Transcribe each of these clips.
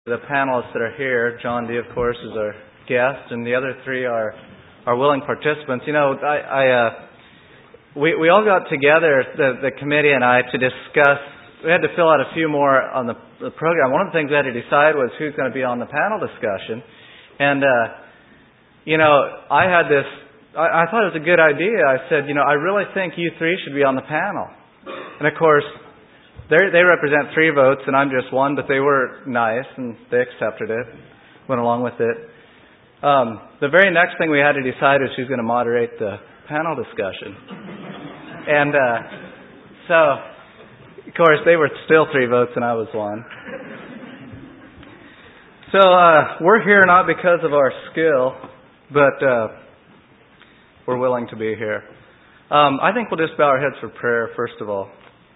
The panelists that are here, John D, of course, is our guest, and the other three are willing participants. You know, we all got together, the committee and I, to discuss. We had to fill out a few more on the program. One of the things we had to decide was who's going to be on the panel discussion. And, I had this, I thought it was a good idea. I said, I really think you three should be on the panel. And of course, they represent 3 votes, and I'm just one, but they were nice, and they accepted it, went along with it. The very next thing we had to decide is who's going to moderate the panel discussion. And so, of course, they were still 3 votes, and I was one. So we're here not because of our skill, but we're willing to be here. I think we'll just bow our heads for prayer, first of all.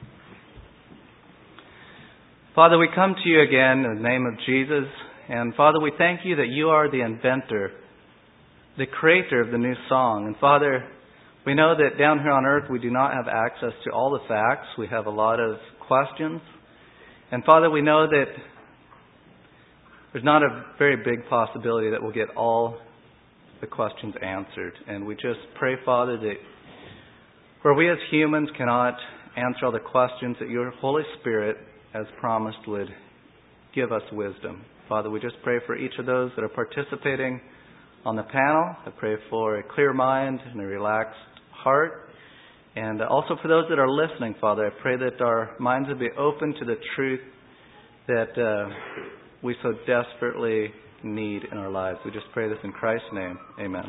Father, we come to you again in the name of Jesus. And Father, we thank you that you are the inventor, the creator of the new song. And Father, we know that down here on earth we do not have access to all the facts. We have a lot of questions. And Father, we know that there's not a very big possibility that we'll get all the questions answered. And we just pray, Father, that where we as humans cannot answer all the questions, that your Holy Spirit, as promised, would give us wisdom. Father, we just pray for each of those that are participating on the panel. I pray for a clear mind and a relaxed heart. And also for those that are listening, Father, I pray that our minds would be open to the truth that we so desperately need in our lives. We just pray this in Christ's name. Amen.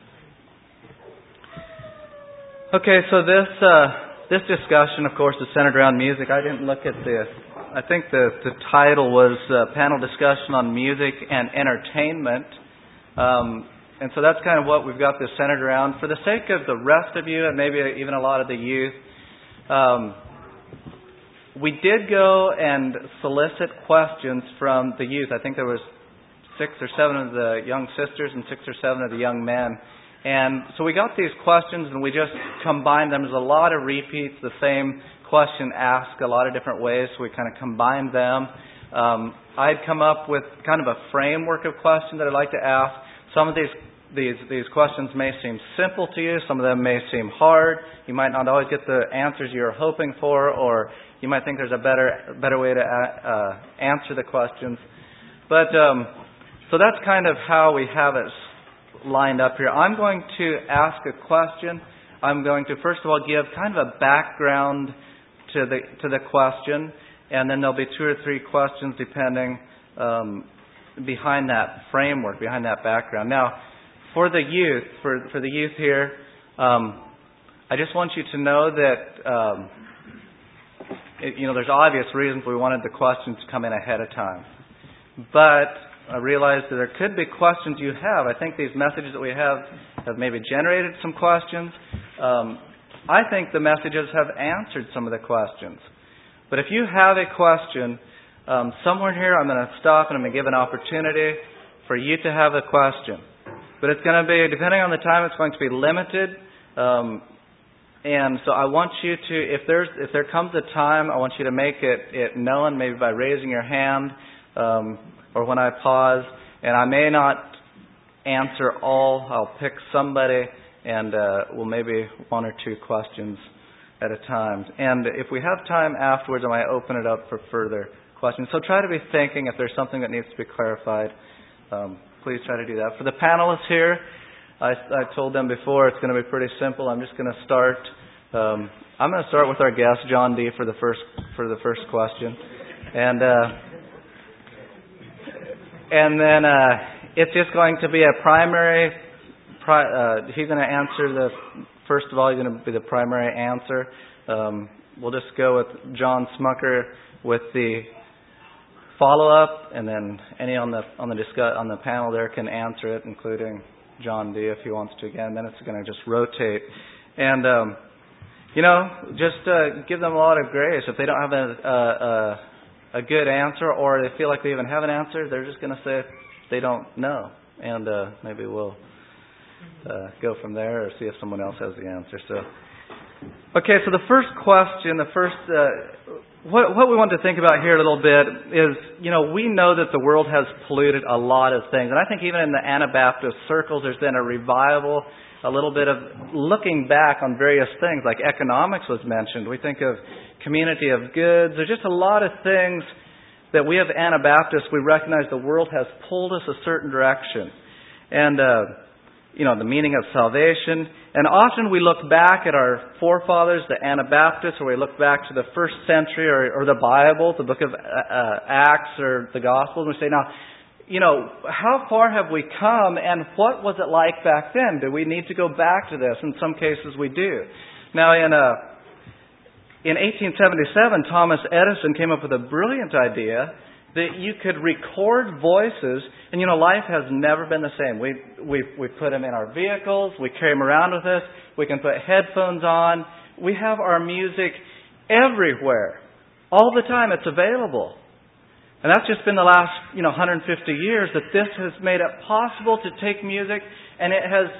Okay, so this discussion, of course, is centered around music. I didn't look at this. I think the title was Panel Discussion on Music and Entertainment. And so that's kind of what we've got this centered around. For the sake of the rest of you, and maybe even a lot of the youth, we did go and solicit questions from the youth. I think there was 6 or 7 of the young sisters and 6 or 7 of the young men. And so we got these questions and we just combined them. There's a lot of repeats, the same question asked a lot of different ways, so we kind of combined them. I'd come up with kind of a framework of questions that I'd like to ask. Some of these questions may seem simple to you. Some of them may seem hard. You might not always get the answers you're hoping for, or you might think there's a better way to answer the questions. But so that's kind of how we have it lined up here. I'm going to ask a question. I'm going to first of all give kind of a background to the question, and then there'll be 2 or 3 questions depending behind that framework, behind that background. Now, for the youth here, I just want you to know that there's obvious reasons we wanted the questions to come in ahead of time, but I realize that there could be questions you have. I think these messages that we have maybe generated some questions. I think the messages have answered some of the questions. But if you have a question, somewhere here I'm going to stop and I'm going to give an opportunity for you to have a question. But it's going to be, depending on the time, it's going to be limited. And so I want you to, if there comes a time, I want you to make it known, maybe by raising your hand, or when I pause, and I may not answer all. I'll pick somebody, and maybe 1 or 2 questions at a time. And if we have time afterwards, I might open it up for further questions. So try to be thinking if there's something that needs to be clarified. Please try to do that. For the panelists here, I told them before it's going to be pretty simple. I'm just going to start. I'm going to start with our guest, John D, for the first question, and then it's just going to be a primary. He's going to answer first of all, he's going to be the primary answer. We'll just go with John Smucker with the follow-up, and then any on the panel there can answer it, including John D if he wants to again. Then it's going to just rotate. And, just give them a lot of grace. If they don't have a good answer, or they feel like they even have an answer, they're just going to say they don't know. And maybe we'll go from there or see if someone else has the answer. So the first question, what we want to think about here a little bit is, we know that the world has polluted a lot of things. And I think even in the Anabaptist circles, there's been a revival, a little bit of looking back on various things, like economics was mentioned. We think of community of goods. There's just a lot of things that we as Anabaptists, we recognize the world has pulled us a certain direction. And, the meaning of salvation. And often we look back at our forefathers, the Anabaptists, or we look back to the first century or the Bible, the book of Acts or the Gospels, and we say, now, how far have we come and what was it like back then? Do we need to go back to this? In some cases we do. Now, in 1877, Thomas Edison came up with a brilliant idea that you could record voices, and life has never been the same. We put them in our vehicles, we carry them around with us, we can put headphones on, we have our music everywhere. All the time it's available. And that's just been the last, 150 years that this has made it possible to take music, and it has,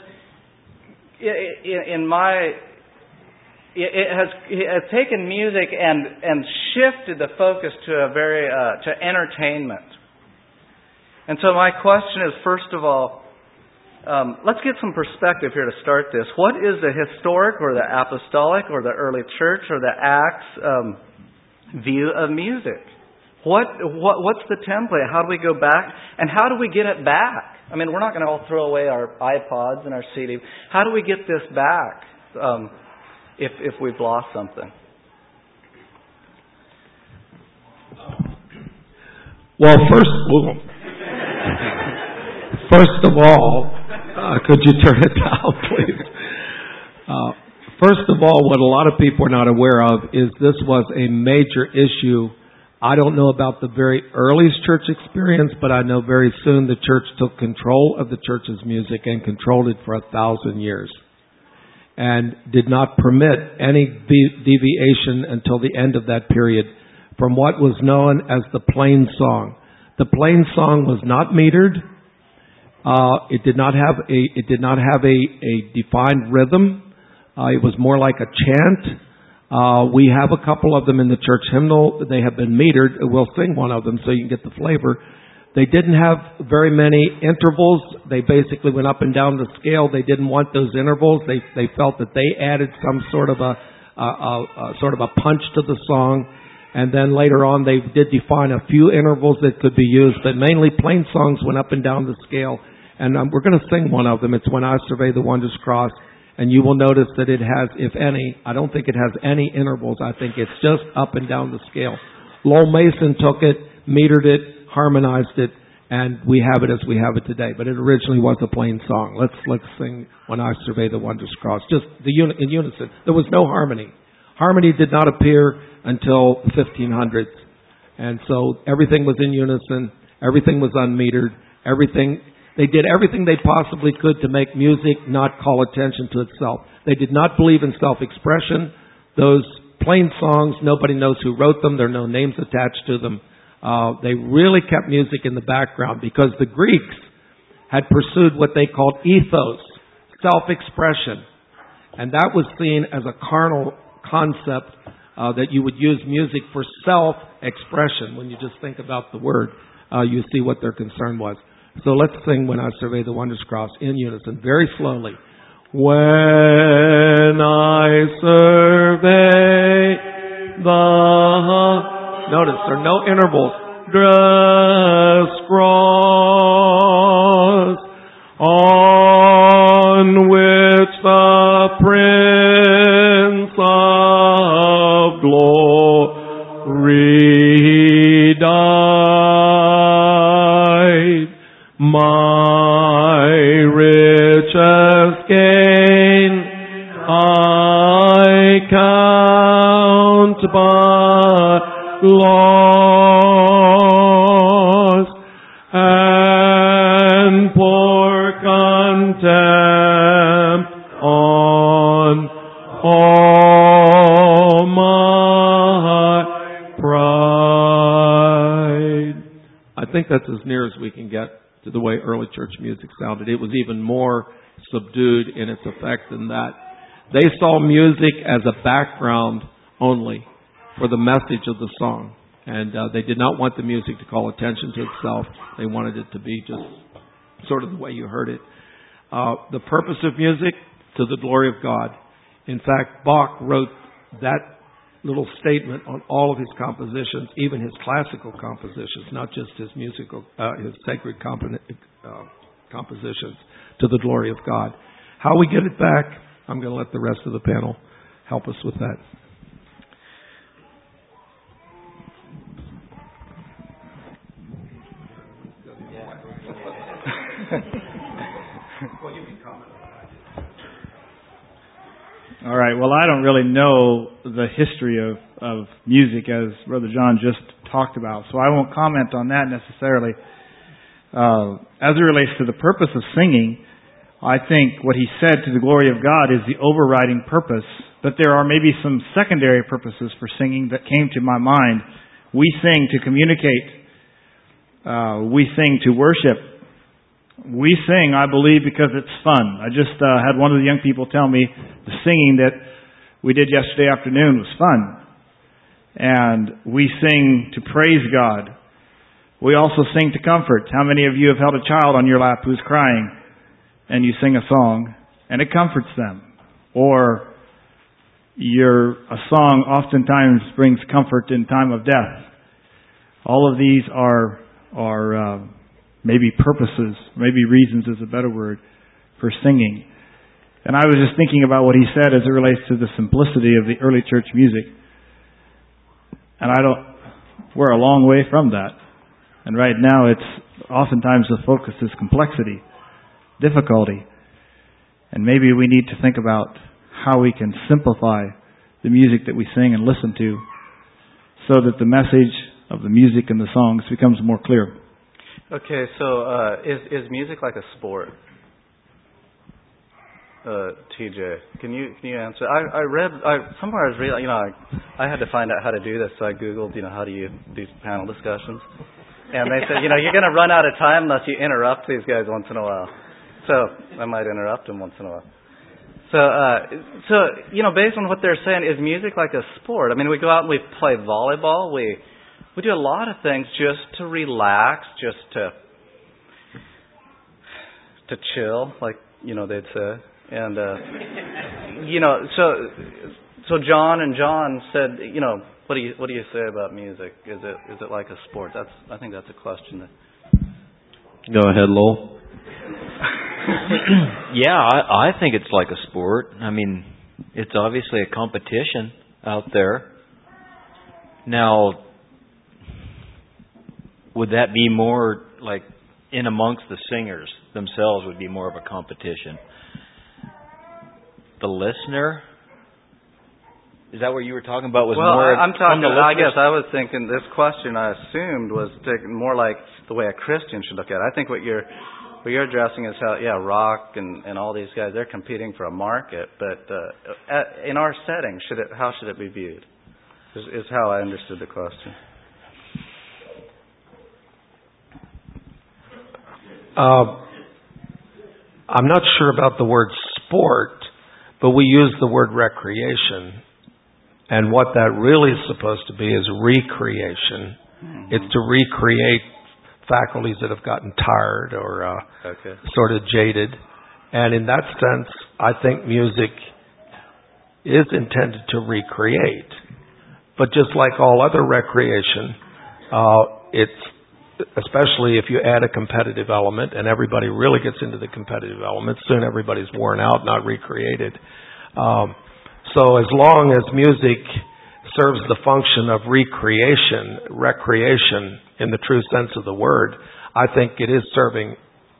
it has taken music and shifted the focus to to entertainment. And so my question is, first of all, let's get some perspective here to start this. What is the historic or the apostolic or the early church or the Acts view of music? What's the template? How do we go back? And how do we get it back? I mean, we're not going to all throw away our iPods and our CD. How do we get this back? If we've lost something. Well, first of all, could you turn it down, please? First of all, what a lot of people are not aware of is this was a major issue. I don't know about the very earliest church experience, but I know very soon the church took control of the church's music and controlled it for 1,000 years. And did not permit any deviation until the end of that period from what was known as the plain song. The plain song was not metered. It did not have a defined rhythm. It was more like a chant. We have a couple of them in the church hymnal. They have been metered. We'll sing one of them so you can get the flavor. They didn't have very many intervals. They basically went up and down the scale. They didn't want those intervals. They felt that they added some sort of a punch to the song. And then later on, they did define a few intervals that could be used, but mainly plain songs went up and down the scale. And we're going to sing one of them. It's When I Survey the Wondrous Cross. And you will notice that it has, if any, I don't think it has any intervals. I think it's just up and down the scale. Lowell Mason took it, metered it, harmonized it, and we have it as we have it today. But it originally was a plain song. Let's sing When I Survey the Wondrous Cross. Just in unison. There was no harmony. Harmony did not appear until the 1500s. And so everything was in unison. Everything was unmetered. They did everything they possibly could to make music not call attention to itself. They did not believe in self-expression. Those plain songs, nobody knows who wrote them. There are no names attached to them. They really kept music in the background because the Greeks had pursued what they called ethos, self-expression. And that was seen as a carnal concept that you would use music for self-expression. When you just think about the word, you see what their concern was. So let's sing When I Survey the Wondrous Cross in unison, very slowly. When I survey the... Notice, there are no intervals. Wondrous cross on which the Prince of Glory died, my richest gain I count but lost, and pour contempt on all my pride. I think that's as near as we can get to the way early church music sounded. It was even more subdued in its effect than that. They saw music as a background only. for the message of the song. And they did not want the music to call attention to itself. They wanted it to be just sort of the way you heard it. The purpose of music, to the glory of God. In fact, Bach wrote that little statement on all of his compositions, even his classical compositions, not just his musical, his sacred compositions, to the glory of God. How we get it back, I'm going to let the rest of the panel help us with that. Well, you can comment on that. All right. Well, I don't really know the history of music as Brother John just talked about, so I won't comment on that necessarily. As it relates to the purpose of singing, I think what he said, to the glory of God, is the overriding purpose. But there are maybe some secondary purposes for singing that came to my mind. We sing to communicate. We sing to worship. We sing, I believe, because it's fun. I just had one of the young people tell me the singing that we did yesterday afternoon was fun. And we sing to praise God. We also sing to comfort. How many of you have held a child on your lap who's crying and you sing a song and it comforts them? Or a song oftentimes brings comfort in time of death. All of these are maybe purposes, maybe reasons is a better word, for singing. And I was just thinking about what he said as it relates to the simplicity of the early church music. And we're a long way from that. And right now it's oftentimes the focus is complexity, difficulty. And maybe we need to think about how we can simplify the music that we sing and listen to so that the message of the music and the songs becomes more clear. Okay, so is music like a sport? TJ, can you answer? I read somewhere I was reading. I had to find out how to do this, so I googled. How do you do panel discussions? And they said, you're going to run out of time unless you interrupt these guys once in a while. So I might interrupt them once in a while. So based on what they're saying, is music like a sport? I mean, we go out and we play volleyball. We do a lot of things just to relax, just to chill, like they'd say. And so John said, what do you say about music? Is it like a sport? I think that's a question. Go ahead, Lowell. Yeah, I think it's like a sport. I mean, it's obviously a competition out there. Now, would that be more like in amongst the singers themselves would be more of a competition? The listener? Is that what you were talking about? I'm talking. I guess I was thinking this question I assumed was taken more like the way a Christian should look at it. I think what you're addressing is how rock and all these guys, they're competing for a market, but in our setting, how should it be viewed? Is how I understood the question. I'm not sure about the word sport, but we use the word recreation. And what that really is supposed to be is recreation. Mm-hmm. It's to recreate faculties that have gotten tired or sort of jaded. And in that sense, I think music is intended to recreate. But just like all other recreation, it's especially if you add a competitive element, and everybody really gets into the competitive element, soon everybody's worn out, not recreated. So as long as music serves the function of recreation in the true sense of the word, I think it is serving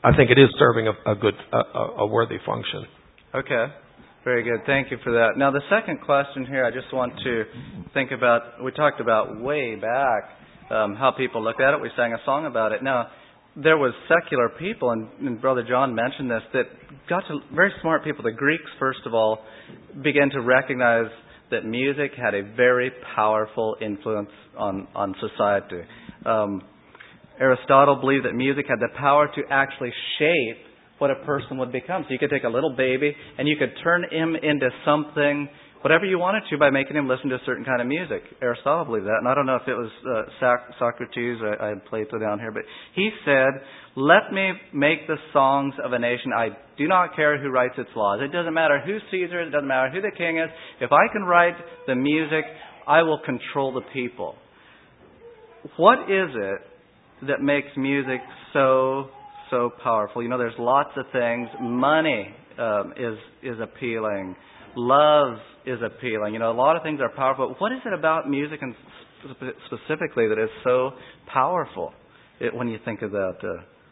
a worthy function. Okay. Very good. Thank you for that. Now the second question here, I just want to think about, we talked about way back how people look at it. We sang a song about it. Now, there was secular people, and Brother John mentioned this, that got to, very smart people, the Greeks first of all, began to recognize that music had a very powerful influence on society. Aristotle believed that music had the power to actually shape what a person would become. So you could take a little baby and you could turn him into something whatever you wanted to by making him listen to a certain kind of music. Aristotle believed that, and I don't know if it was Socrates, I had Plato down here, but he said, let me make the songs of a nation. I do not care who writes its laws. It doesn't matter who's Caesar, it doesn't matter who the king is. If I can write the music, I will control the people. What is it that makes music so powerful? You know, there's lots of things. Money is appealing. Love is appealing. You know, a lot of things are powerful. But what is it about music and specifically that is so powerful when you think of that?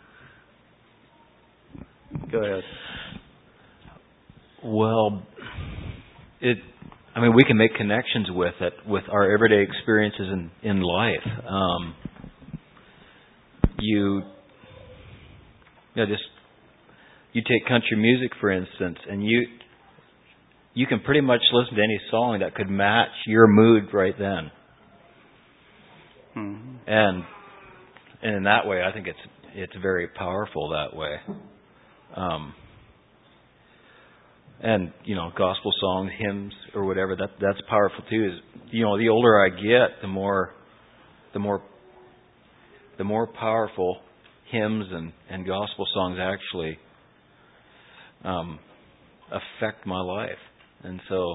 Go ahead. Well, we can make connections with it, with our everyday experiences in life. You take country music, for instance, and you can pretty much listen to any song that could match your mood right then. Mm-hmm. And in that way, I think it's very powerful that way. And gospel songs, hymns, or whatever, that's powerful too. The older I get, the more powerful hymns and gospel songs actually affect my life. And so,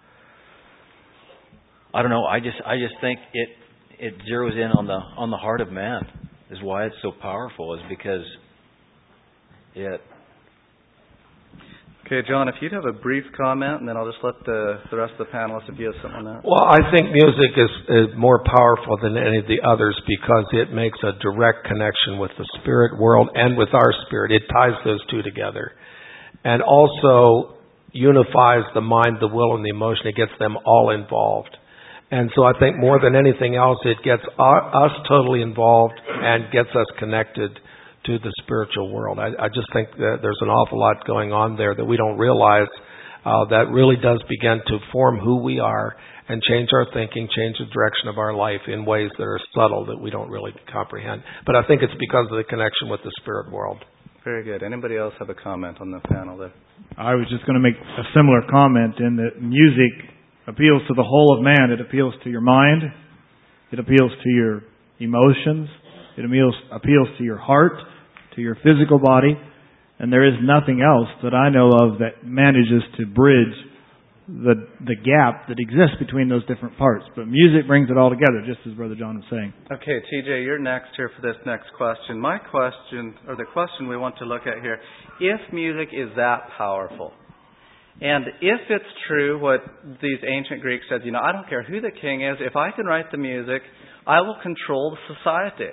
I don't know. I just think it zeroes in on the heart of man. Is why it's so powerful. Is because it. Okay, John, if you'd have a brief comment, and then I'll just let the rest of the panelists, if you have something on that. Well, I think music is more powerful than any of the others because it makes a direct connection with the spirit world and with our spirit. It ties those two together. And also unifies the mind, the will, and the emotion. It gets them all involved. And so I think more than anything else, it gets us totally involved and gets us connected to the spiritual world. I just think that there's an awful lot going on there that we don't realize that really does begin to form who we are and change our thinking, change the direction of our life in ways that are subtle that we don't really comprehend. But I think it's because of the connection with the spirit world. Very good. Anybody else have a comment on the panel there? I was just going to make a similar comment in that music appeals to the whole of man. It appeals to your mind. It appeals to your emotions. It appeals to your heart, to your physical body. And there is nothing else that I know of that manages to bridge the gap that exists between those different parts. But music brings it all together, just as Brother John was saying. Okay, TJ, you're next here for this next question. My question, or the question we want to look at here, if music is that powerful, and if it's true what these ancient Greeks said, I don't care who the king is, if I can write the music, I will control the society.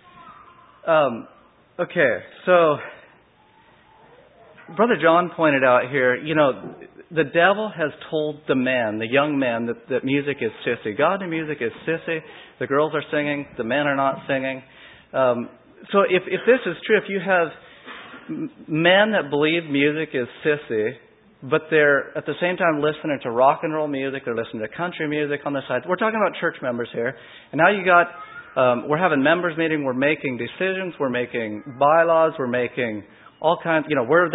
Okay, so Brother John pointed out here, the devil has told the young men, that music is sissy. Godly music is sissy. The girls are singing, the men are not singing. So if this is true, if you have men that believe music is sissy, but they're at the same time listening to rock and roll music, they're listening to country music on the side. We're talking about church members here. And now you got, we're having members meeting, we're making decisions, we're making bylaws, we're making all kinds, we're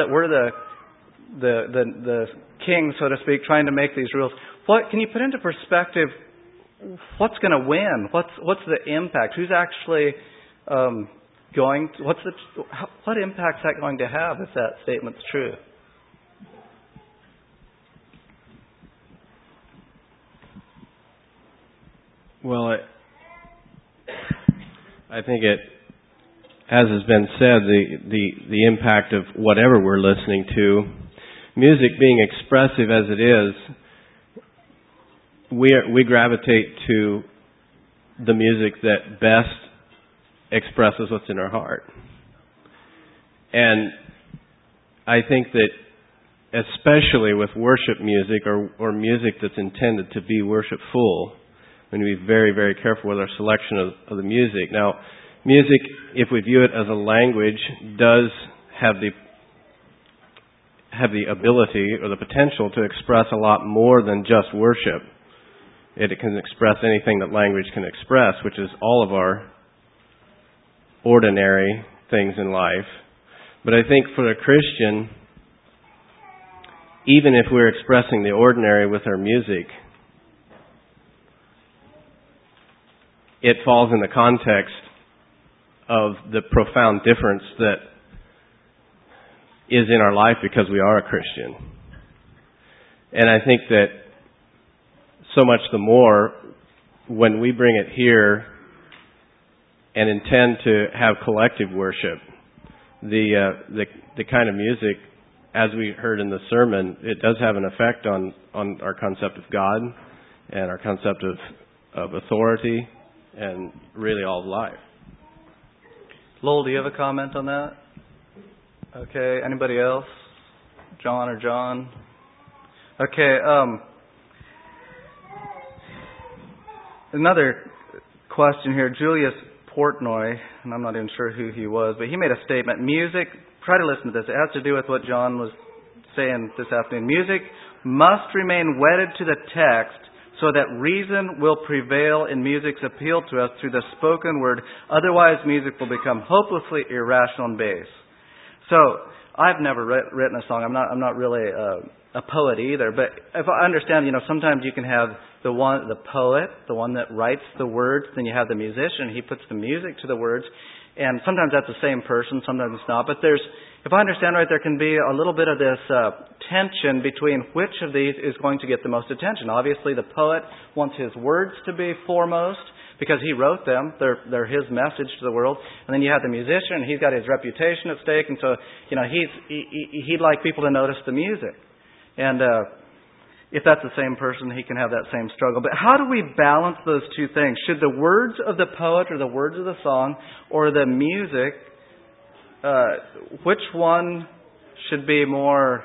the king, so to speak, trying to make these rules. What can you put into perspective? What's going to win? What's the impact? Who's actually going? What impact is that going to have if that statement's true? Well, I think it, as has been said, the impact of whatever we're listening to, music being expressive as it is, we gravitate to the music that best expresses what's in our heart. And I think that especially with worship music or music that's intended to be worshipful, we need to be very, very careful with our selection of the music. Now, music, if we view it as a language, does have the ability or the potential to express a lot more than just worship. It can express anything that language can express, which is all of our ordinary things in life. But I think for a Christian, even if we're expressing the ordinary with our music, it falls in the context of the profound difference that is in our life because we are a Christian. And I think that so much the more when we bring it here and intend to have collective worship, the kind of music, as we heard in the sermon, it does have an effect on our concept of God and our concept of authority and really all of life. Lowell, do you have a comment on that? Okay, anybody else? John or John? Okay, another question here. Julius Portnoy, and I'm not even sure who he was, but he made a statement. Music, try to listen to this. It has to do with what John was saying this afternoon. Music must remain wedded to the text so that reason will prevail in music's appeal to us through the spoken word. Otherwise, music will become hopelessly irrational and base. So, I've never written a song. I'm not really a poet either. But if I understand, sometimes you can have the poet, the one that writes the words, then you have the musician. He puts the music to the words, and sometimes that's the same person, sometimes it's not. But if I understand right, there can be a little bit of this tension between which of these is going to get the most attention. Obviously, the poet wants his words to be foremost because he wrote them. They're his message to the world. And then you have the musician, and he's got his reputation at stake, and so he'd like people to notice the music. And if that's the same person, he can have that same struggle. But how do we balance those two things? Should the words of the poet or the words of the song or the music, which one should be more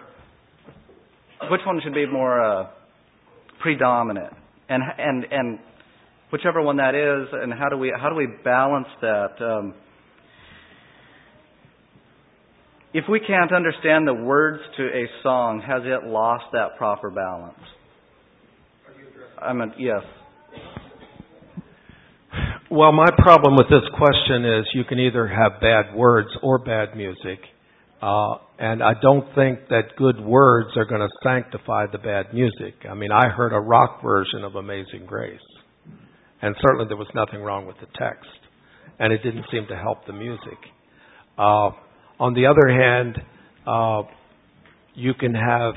predominant? And whichever one that is, and how do we balance that? If we can't understand the words to a song, has it lost that proper balance? Yes. Well, my problem with this question is you can either have bad words or bad music. And I don't think that good words are going to sanctify the bad music. I heard a rock version of Amazing Grace. And certainly there was nothing wrong with the text. And it didn't seem to help the music. On the other hand, you can have...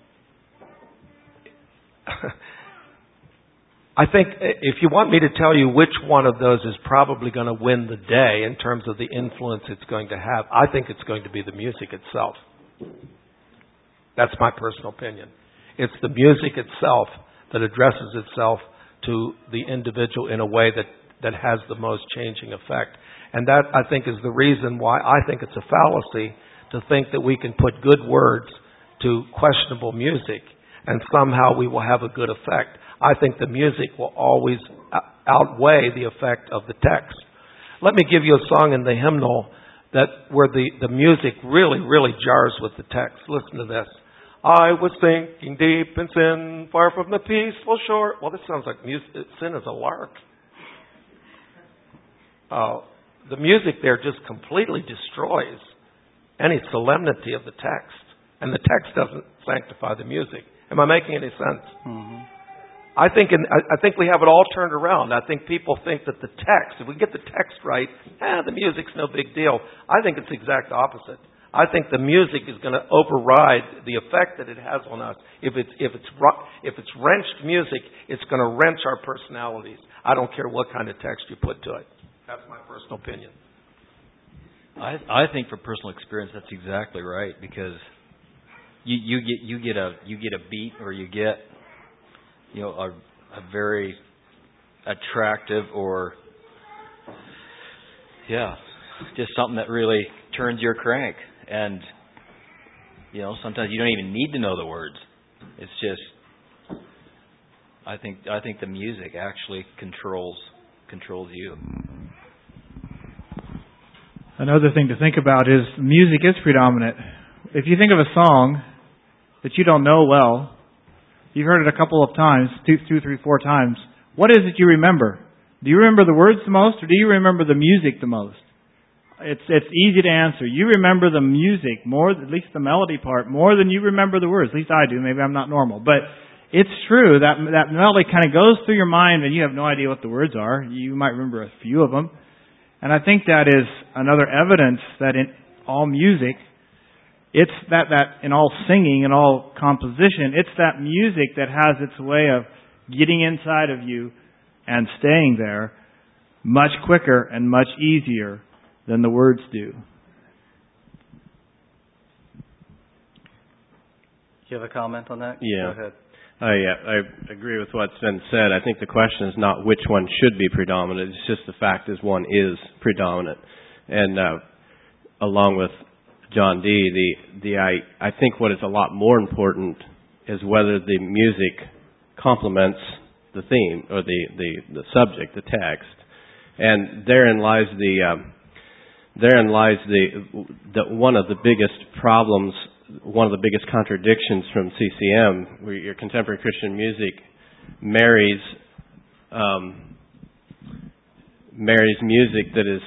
I think if you want me to tell you which one of those is probably going to win the day in terms of the influence it's going to have, I think it's going to be the music itself. That's my personal opinion. It's the music itself that addresses itself to the individual in a way that has the most changing effect. And that, I think, is the reason why I think it's a fallacy to think that we can put good words to questionable music and somehow we will have a good effect. I think the music will always outweigh the effect of the text. Let me give you a song in the hymnal where the music really, really jars with the text. Listen to this. I was sinking deep in sin, far from the peaceful shore. Well, this sounds like sin is a lark. The music there just completely destroys any solemnity of the text. And the text doesn't sanctify the music. Am I making any sense? Mm-hmm. I think we have it all turned around. I think people think that the text, if we get the text right, the music's no big deal. I think it's the exact opposite. I think the music is going to override the effect that it has on us. If it's wrenched music, it's going to wrench our personalities. I don't care what kind of text you put to it. That's my personal opinion. I think from personal experience that's exactly right, because you get a beat, or you get a very attractive, or just something that really turns your crank. And sometimes you don't even need to know the words. It's just I think the music actually controls you. Another thing to think about is music is predominant. If you think of a song that you don't know well, you've heard it a couple of times, 2, 3, 4 times, what is it you remember? Do you remember the words the most, or do you remember the music the most? It's easy to answer. You remember the music more, at least the melody part, more than you remember the words. At least I do. Maybe I'm not normal. But it's true that melody kind of goes through your mind and you have no idea what the words are. You might remember a few of them. And I think that is another evidence that in all music, it's that in all singing and all composition, it's that music that has its way of getting inside of you and staying there much quicker and much easier than the words do. You have a comment on that? Yeah. Go ahead. I agree with what's been said. I think the question is not which one should be predominant. It's just the fact is one is predominant. And along with John D., I think what is a lot more important is whether the music complements the theme or the subject, the text. And therein lies the one of the biggest problems, one of the biggest contradictions from CCM, where your contemporary Christian music marries music that is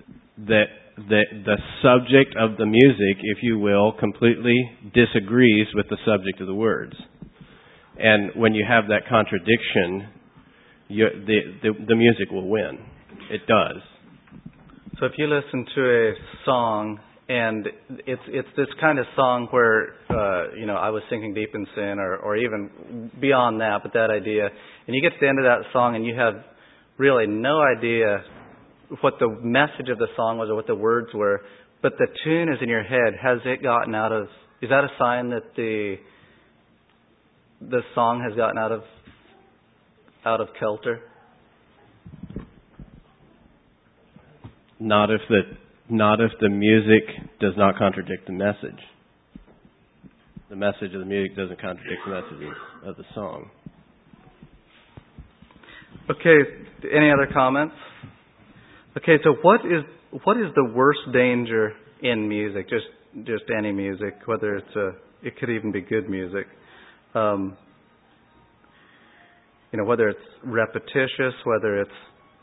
the subject of the music, if you will, completely disagrees with the subject of the words. And when you have that contradiction, the music will win. It does. So if you listen to a song, and it's this kind of song where I was sinking deep in sin, or even beyond that, but that idea, and you get to the end of that song and you have really no idea what the message of the song was or what the words were, but the tune is in your head. Has it gotten out of? Is that a sign that the song has gotten out of kilter? Not if the music does not contradict the message. The message of the music doesn't contradict the message of the song. Okay, any other comments? Okay, so what is the worst danger in music? Just any music, whether it could even be good music. Whether it's repetitious, whether it's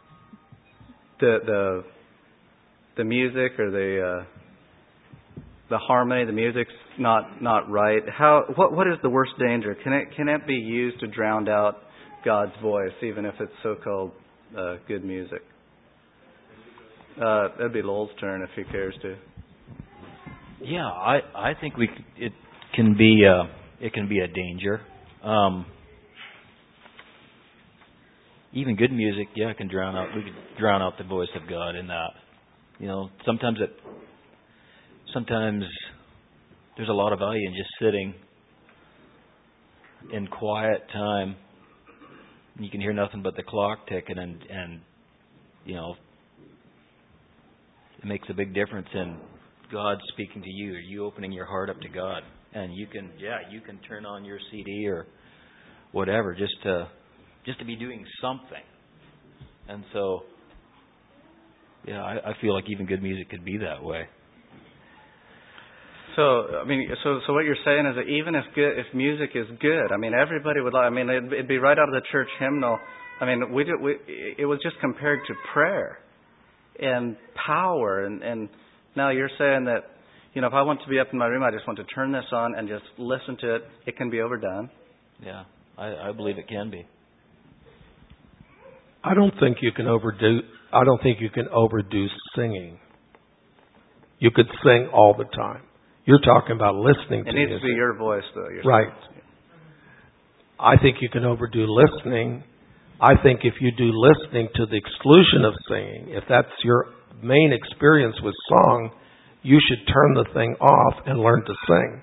the music or the harmony, the music's not right. What is the worst danger? Can it be used to drown out God's voice, even if it's so-called good music? That'd be Lowell's turn if he cares to. Yeah, I think it can be a danger. Even good music, we could drown out the voice of God in that. Sometimes there's a lot of value in just sitting in quiet time. You can hear nothing but the clock ticking, and it makes a big difference in God speaking to you, or you opening your heart up to God, and you can turn on your CD or whatever just to be doing something. And so, I feel like even good music could be that way. So what you're saying is that even if music is good, everybody would like. It'd be right out of the church hymnal. It was just compared to prayer and power, and now you're saying that if I want to be up in my room, I just want to turn this on and just listen to it. It can be overdone. Yeah, I believe it can be. I don't think you can overdo singing. You could sing all the time. You're talking about listening to music. It needs to be your voice, though. Right. I think you can overdo listening. I think if you do listening to the exclusion of singing, if that's your main experience with song, you should turn the thing off and learn to sing.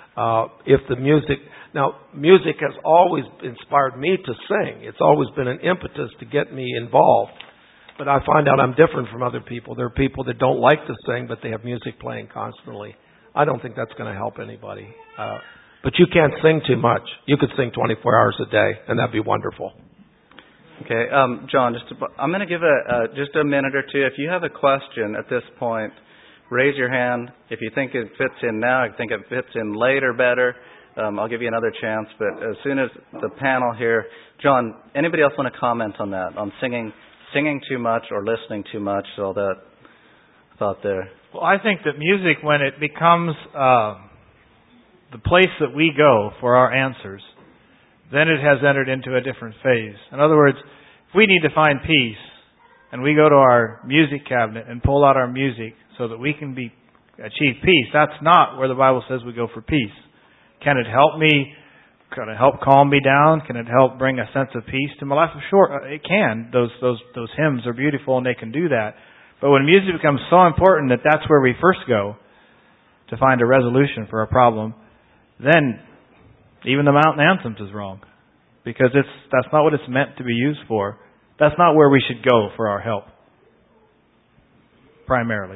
Music has always inspired me to sing. It's always been an impetus to get me involved. But I find out I'm different from other people. There are people that don't like to sing, but they have music playing constantly. I don't think that's going to help anybody. But you can't sing too much. You could sing 24 hours a day, and that'd be wonderful. Okay, John, I'm going to give just a minute or two. If you have a question at this point, raise your hand. If you think it fits in now, I think it fits in later better, I'll give you another chance. But as soon as the panel here, John, anybody else want to comment on that, on singing too much or listening too much, so that thought there. Well, I think that music, when it becomes the place that we go for our answers, then it has entered into a different phase. In other words, if we need to find peace, and we go to our music cabinet and pull out our music so that we can achieve peace, that's not where the Bible says we go for peace. Can it help me? Can it help calm me down? Can it help bring a sense of peace to my life? Sure, it can. Those hymns are beautiful and they can do that. But when music becomes so important that that's where we first go to find a resolution for a problem, then even the mountain anthems is wrong. Because that's not what it's meant to be used for. That's not where we should go for our help. Primarily.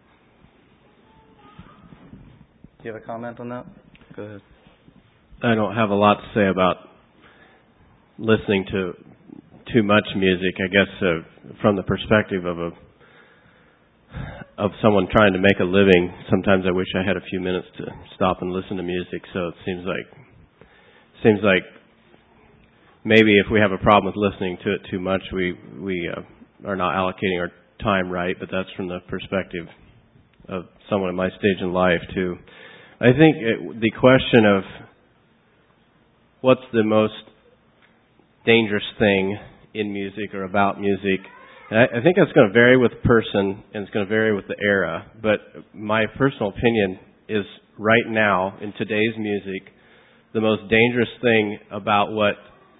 Do you have a comment on that? Go ahead. I don't have a lot to say about listening to too much music. I guess from the perspective of someone trying to make a living, sometimes I wish I had a few minutes to stop and listen to music. So it seems like maybe if we have a problem with listening to it too much, we are not allocating our time right. But that's from the perspective of someone at my stage in life too. I think the question of what's the most dangerous thing in music or about music, and I think that's going to vary with the person and it's going to vary with the era. But my personal opinion is right now in today's music, the most dangerous thing about what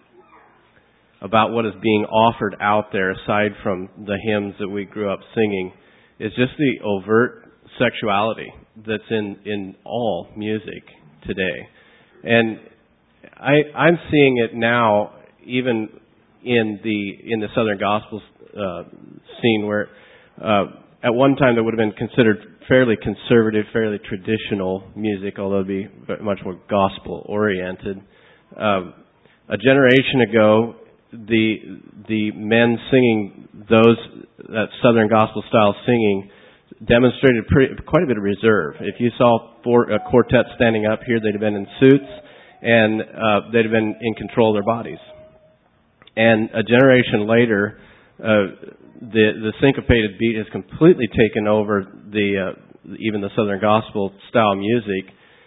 is being offered out there, aside from the hymns that we grew up singing, is just the overt sexuality that's in all music today. And I'm seeing it now, even in the Southern Gospel scene, where at one time that would have been considered fairly conservative, fairly traditional music, although it'd be much more gospel oriented. A generation ago, the men singing that Southern Gospel style singing demonstrated quite a bit of reserve. If you saw a quartet standing up here, they'd have been in suits and they'd have been in control of their bodies. And a generation later, the syncopated beat has completely taken over even the Southern Gospel style music,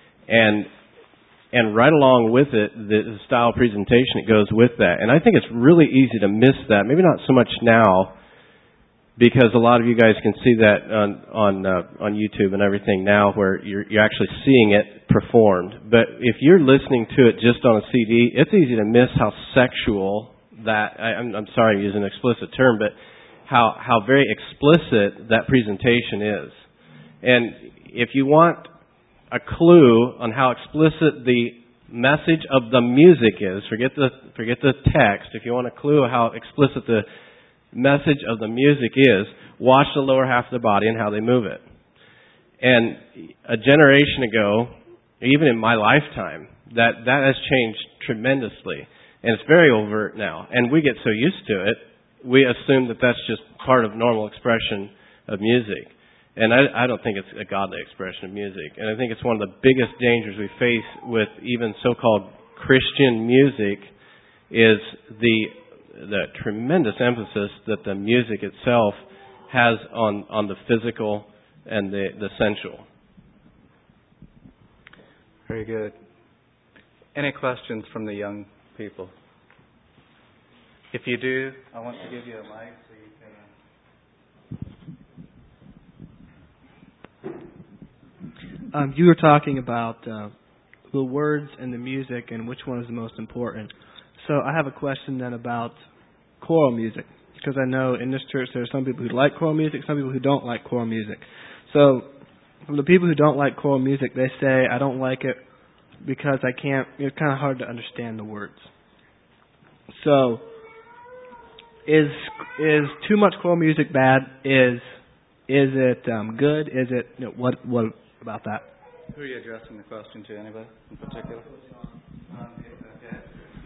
and right along with it, the style presentation that goes with that. And I think it's really easy to miss that. Maybe not so much now, because a lot of you guys can see that on YouTube and everything now, where you're actually seeing it performed. But if you're listening to it just on a CD, it's easy to miss how sexual that. I'm sorry I'm using an explicit term, but how very explicit that presentation is. And if you want a clue on how explicit the message of the music is, forget the text. If you want a clue of how explicit the message of the music is, watch the lower half of the body and how they move it. And a generation ago, even in my lifetime, that has changed tremendously. And it's very overt now. And we get so used to it, we assume that that's just part of normal expression of music. And I don't think it's a godly expression of music. And I think it's one of the biggest dangers we face with even so-called Christian music is the tremendous emphasis that the music itself has on the physical and the sensual. Very good. Any questions from the young people? If you do, I want to give you a mic so you can... You were talking about the words and the music and which one is the most important. So I have a question then about choral music, because I know in this church there are some people who like choral music, some people who don't like choral music. So from the people who don't like choral music, they say, I don't like it because I can't, it's kind of hard to understand the words. So is too much choral music bad? Is it good? Is it, what about that? Who are you addressing the question to? Anybody in particular? Okay.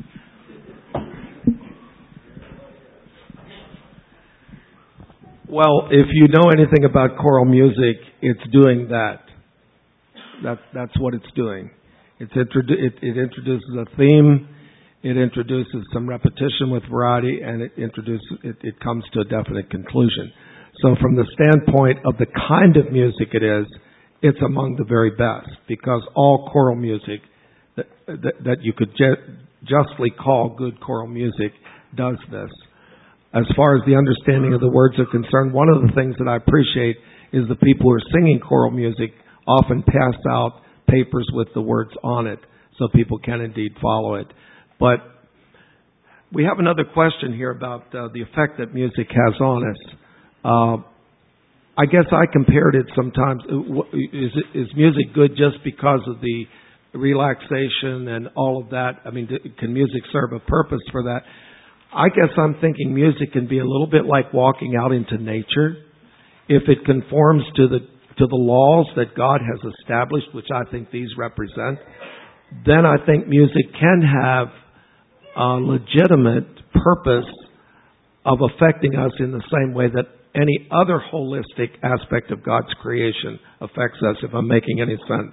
Well, if you know anything about choral music, it's doing that. That's what it's doing. It introduces a theme, it introduces some repetition with variety, and it comes to a definite conclusion. So from the standpoint of the kind of music it is, it's among the very best, because all choral music that you could justly call good choral music does this. As far as the understanding of the words are concerned, one of the things that I appreciate is the people who are singing choral music often pass out papers with the words on it, so people can indeed follow it. But we have another question here about the effect that music has on us. I guess I compared it sometimes. Is music good just because of the relaxation and all of that? I mean, can music serve a purpose for that? I guess I'm thinking music can be a little bit like walking out into nature. If it conforms to the laws that God has established, which I think these represent, then I think music can have a legitimate purpose of affecting us in the same way that any other holistic aspect of God's creation affects us, if I'm making any sense.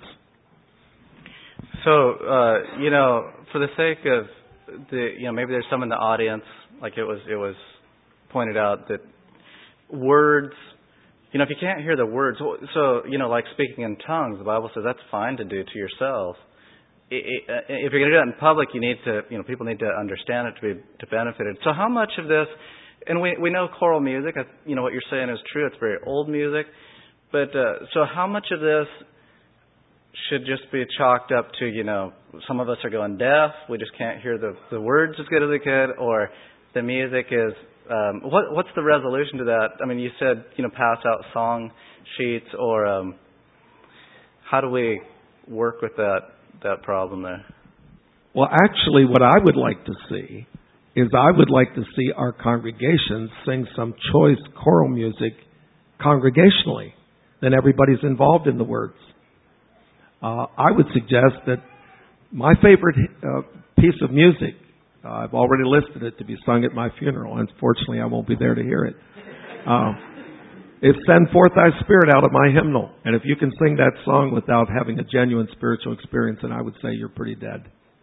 So, for the sake of maybe there's some in the audience, like it was pointed out that words, if you can't hear the words, so, like speaking in tongues, the Bible says that's fine to do to yourself. If you're going to do that in public, you need to, people need to understand it to benefit it. So how much of this, and we know choral music, what you're saying is true, it's very old music, but so how much of this should just be chalked up to, some of us are going deaf, we just can't hear the words as good as we could, or the music is, what's the resolution to that? I mean, you said, pass out song sheets, or how do we work with that problem there? Well, actually, what I would like to see is I would like to see our congregations sing some choice choral music congregationally. Then everybody's involved in the words. I would suggest that my favorite piece of music, I've already listed it to be sung at my funeral. Unfortunately, I won't be there to hear it. It's Send Forth Thy Spirit out of my hymnal. And if you can sing that song without having a genuine spiritual experience, then I would say you're pretty dead.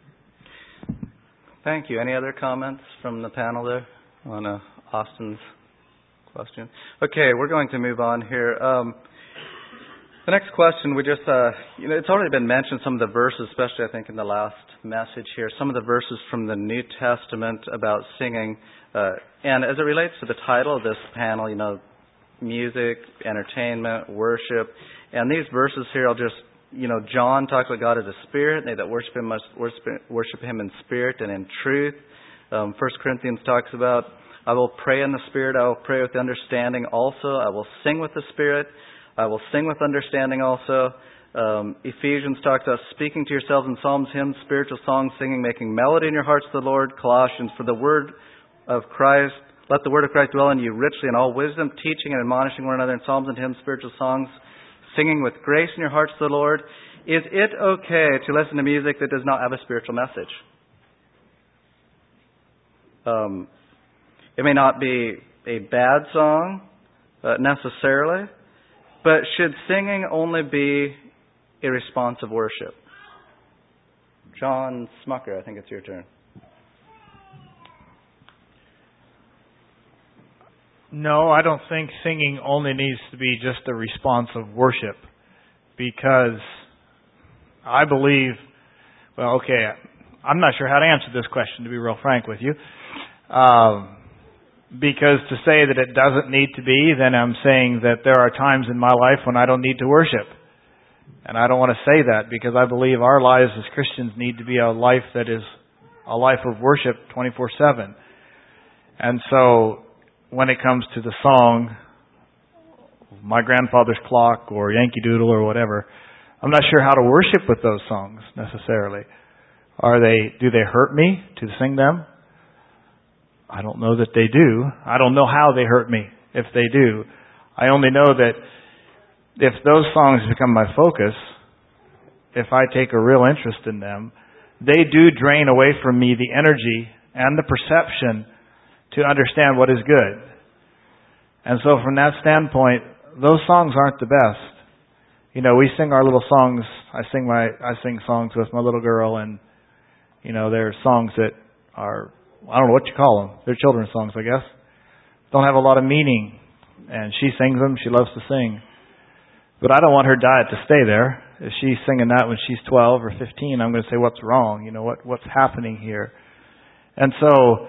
Thank you. Any other comments from the panel there on Austin's question? Okay, we're going to move on here. The next question, we just, it's already been mentioned, some of the verses, especially I think in the last message here, some of the verses from the New Testament about singing. And as it relates to the title of this panel, music, entertainment, worship. And these verses here, I'll just, John talks about God as a spirit, and they that worship Him must worship Him in spirit and in truth. 1 Corinthians talks about, I will pray in the Spirit, I will pray with understanding also, I will sing with the Spirit, I will sing with understanding also. Ephesians talks about speaking to yourselves in psalms, hymns, spiritual songs, singing, making melody in your hearts to the Lord. Colossians, for the word of Christ, let the word of Christ dwell in you richly in all wisdom, teaching and admonishing one another in psalms and hymns, spiritual songs, singing with grace in your hearts to the Lord. Is it okay to listen to music that does not have a spiritual message? It may not be a bad song necessarily, but should singing only be a response of worship? John Smucker, I think it's your turn. No, I don't think singing only needs to be just a response of worship, because I believe, I'm not sure how to answer this question, to be real frank with you. Because to say that it doesn't need to be, then I'm saying that there are times in my life when I don't need to worship. And I don't want to say that, because I believe our lives as Christians need to be a life that is a life of worship 24/7. And so when it comes to the song, My Grandfather's Clock or Yankee Doodle or whatever, I'm not sure how to worship with those songs necessarily. Do they hurt me to sing them? I don't know that they do. I don't know how they hurt me if they do. I only know that if those songs become my focus, if I take a real interest in them, they do drain away from me the energy and the perception to understand what is good. And so from that standpoint, those songs aren't the best. We sing our little songs. I sing songs with my little girl, and they're songs that are, I don't know what you call them. They're children's songs, I guess. Don't have a lot of meaning And she sings them. She loves to sing. But I don't want her diet to stay there. If she's singing that when she's 12 or 15, I'm going to say, what's wrong? You know, what's happening here? And so,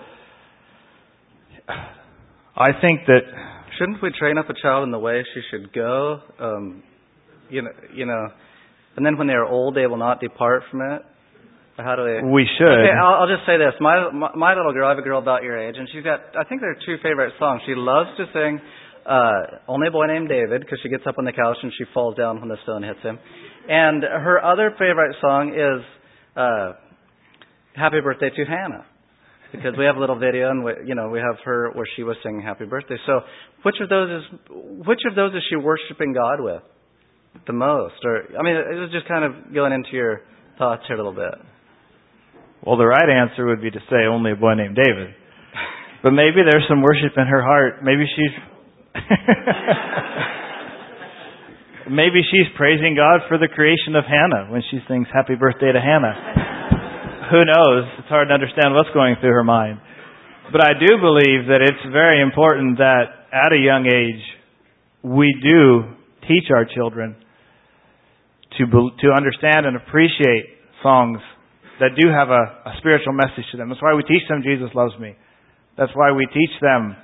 I think that... Shouldn't we train up a child in the way she should go? You know, and then when they are old, they will not depart from it. How do they? We should. Okay, I'll just say this. My little girl, I have a girl about your age, and she's got, I think there are two favorite songs. She loves to sing Only a Boy Named David, because she gets up on the couch and she falls down when the stone hits him. And her other favorite song is Happy Birthday to Hannah, because we have a little video and we have her where she was singing Happy Birthday. So which of those is she worshiping God with the most? Or I mean, it was just kind of going into your thoughts here a little bit. Well, the right answer would be to say Only a Boy Named David. But maybe there's some worship in her heart. Maybe she's praising God for the creation of Hannah when she sings Happy Birthday to Hannah. Who knows? It's hard to understand what's going through her mind. But I do believe that it's very important that at a young age we do teach our children to understand and appreciate songs that do have a spiritual message to them. That's why we teach them Jesus loves me. That's why we teach them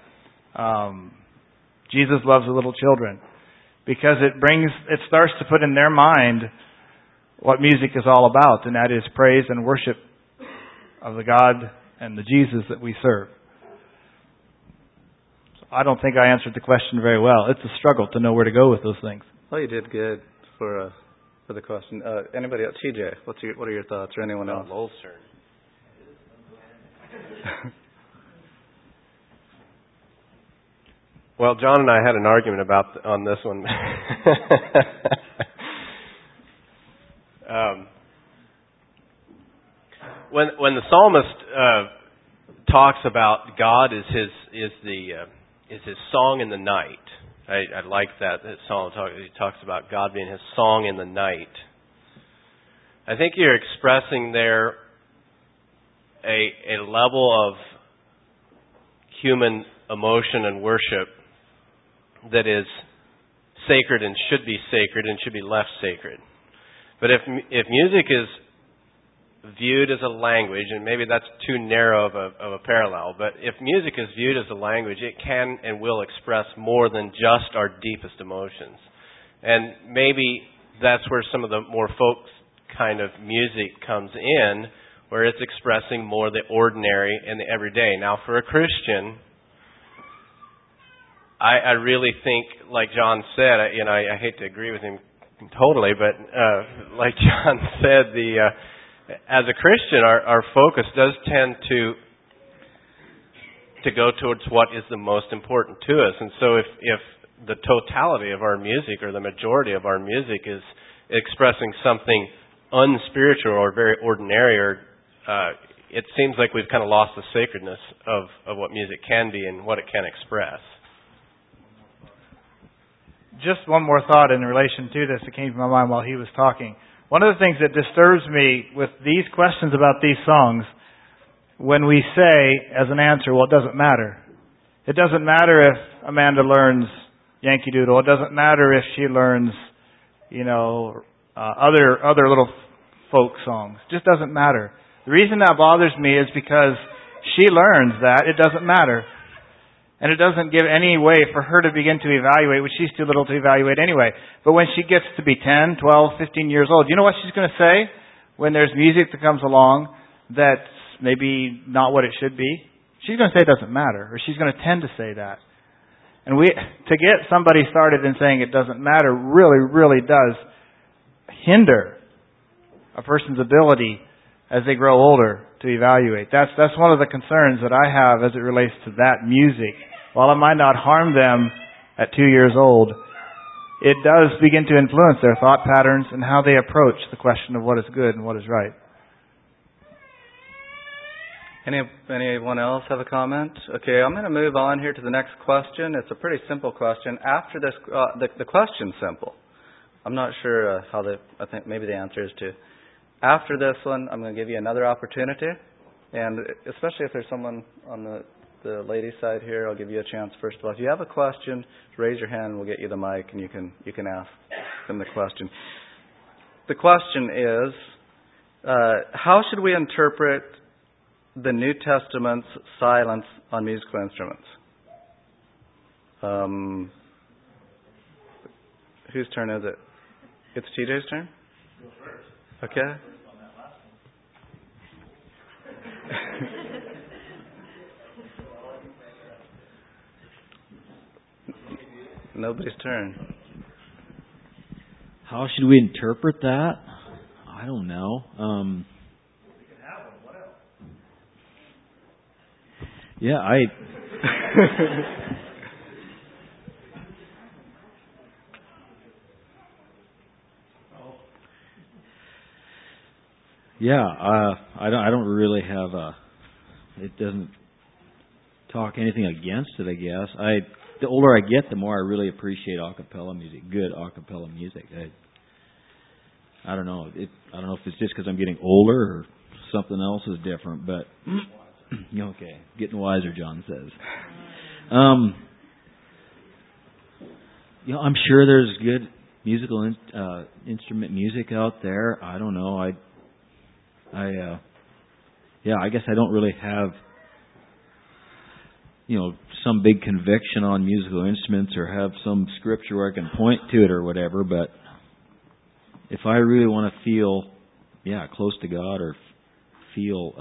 Jesus loves the little children. Because it starts to put in their mind what music is all about, and that is praise and worship of the God and the Jesus that we serve. So I don't think I answered the question very well. It's a struggle to know where to go with those things. Well, you did good for the question. Anybody else? TJ, what are your thoughts, or anyone else? Lowell's turn. Well, John and I had an argument on this one. When the psalmist talks about God is his song in the night. I like that psalm. He talks about God being his song in the night. I think you're expressing there a level of human emotion and worship that is sacred and should be sacred and should be left sacred. But if music is viewed as a language, and maybe that's too narrow of a parallel, but if music is viewed as a language, it can and will express more than just our deepest emotions. And maybe that's where some of the more folk kind of music comes in, where it's expressing more the ordinary and the everyday. Now, for a Christian, I really think, like John said, I hate to agree with him totally, but like John said, as a Christian, our focus does tend to go towards what is the most important to us. And so if the totality of our music or the majority of our music is expressing something unspiritual or very ordinary, or it seems like we've kind of lost the sacredness of what music can be and what it can express. Just one more thought in relation to this that came to my mind while he was talking. One of the things that disturbs me with these questions about these songs, when we say as an answer, well, it doesn't matter. It doesn't matter if Amanda learns Yankee Doodle. It doesn't matter if she learns, other little folk songs. It just doesn't matter. The reason that bothers me is because she learns that it doesn't matter. And it doesn't give any way for her to begin to evaluate, which she's too little to evaluate anyway. But when she gets to be 10, 12, 15 years old, you know what she's going to say when there's music that comes along that's maybe not what it should be? She's going to say it doesn't matter, or she's going to tend to say that. And to get somebody started in saying it doesn't matter really, really does hinder a person's ability as they grow older to evaluate. That's one of the concerns that I have as it relates to that music. While it might not harm them at 2 years old, it does begin to influence their thought patterns and how they approach the question of what is good and what is right. Anyone else have a comment? Okay, I'm going to move on here to the next question. It's a pretty simple question. After this, the question's simple. I'm not sure I think maybe the answer is too. After this one, I'm going to give you another opportunity, and especially if there's someone on the the lady side here, I'll give you a chance first of all. If you have a question, raise your hand and we'll get you the mic and you can ask them the question. The question is, how should we interpret the New Testament's silence on musical instruments? Whose turn is it? It's TJ's turn? Okay. Nobody's turn. How should we interpret that? I don't know. I don't really have it doesn't talk anything against it, I guess. The older I get, the more I really appreciate a cappella music, good a cappella music. I don't know. I don't know if it's just because I'm getting older or something else is different, but okay, getting wiser, John says. I'm sure there's good musical instrument music out there. I don't know. I guess I don't really have some big conviction on musical instruments or have some scripture where I can point to it or whatever, but if I really want to feel close to God or feel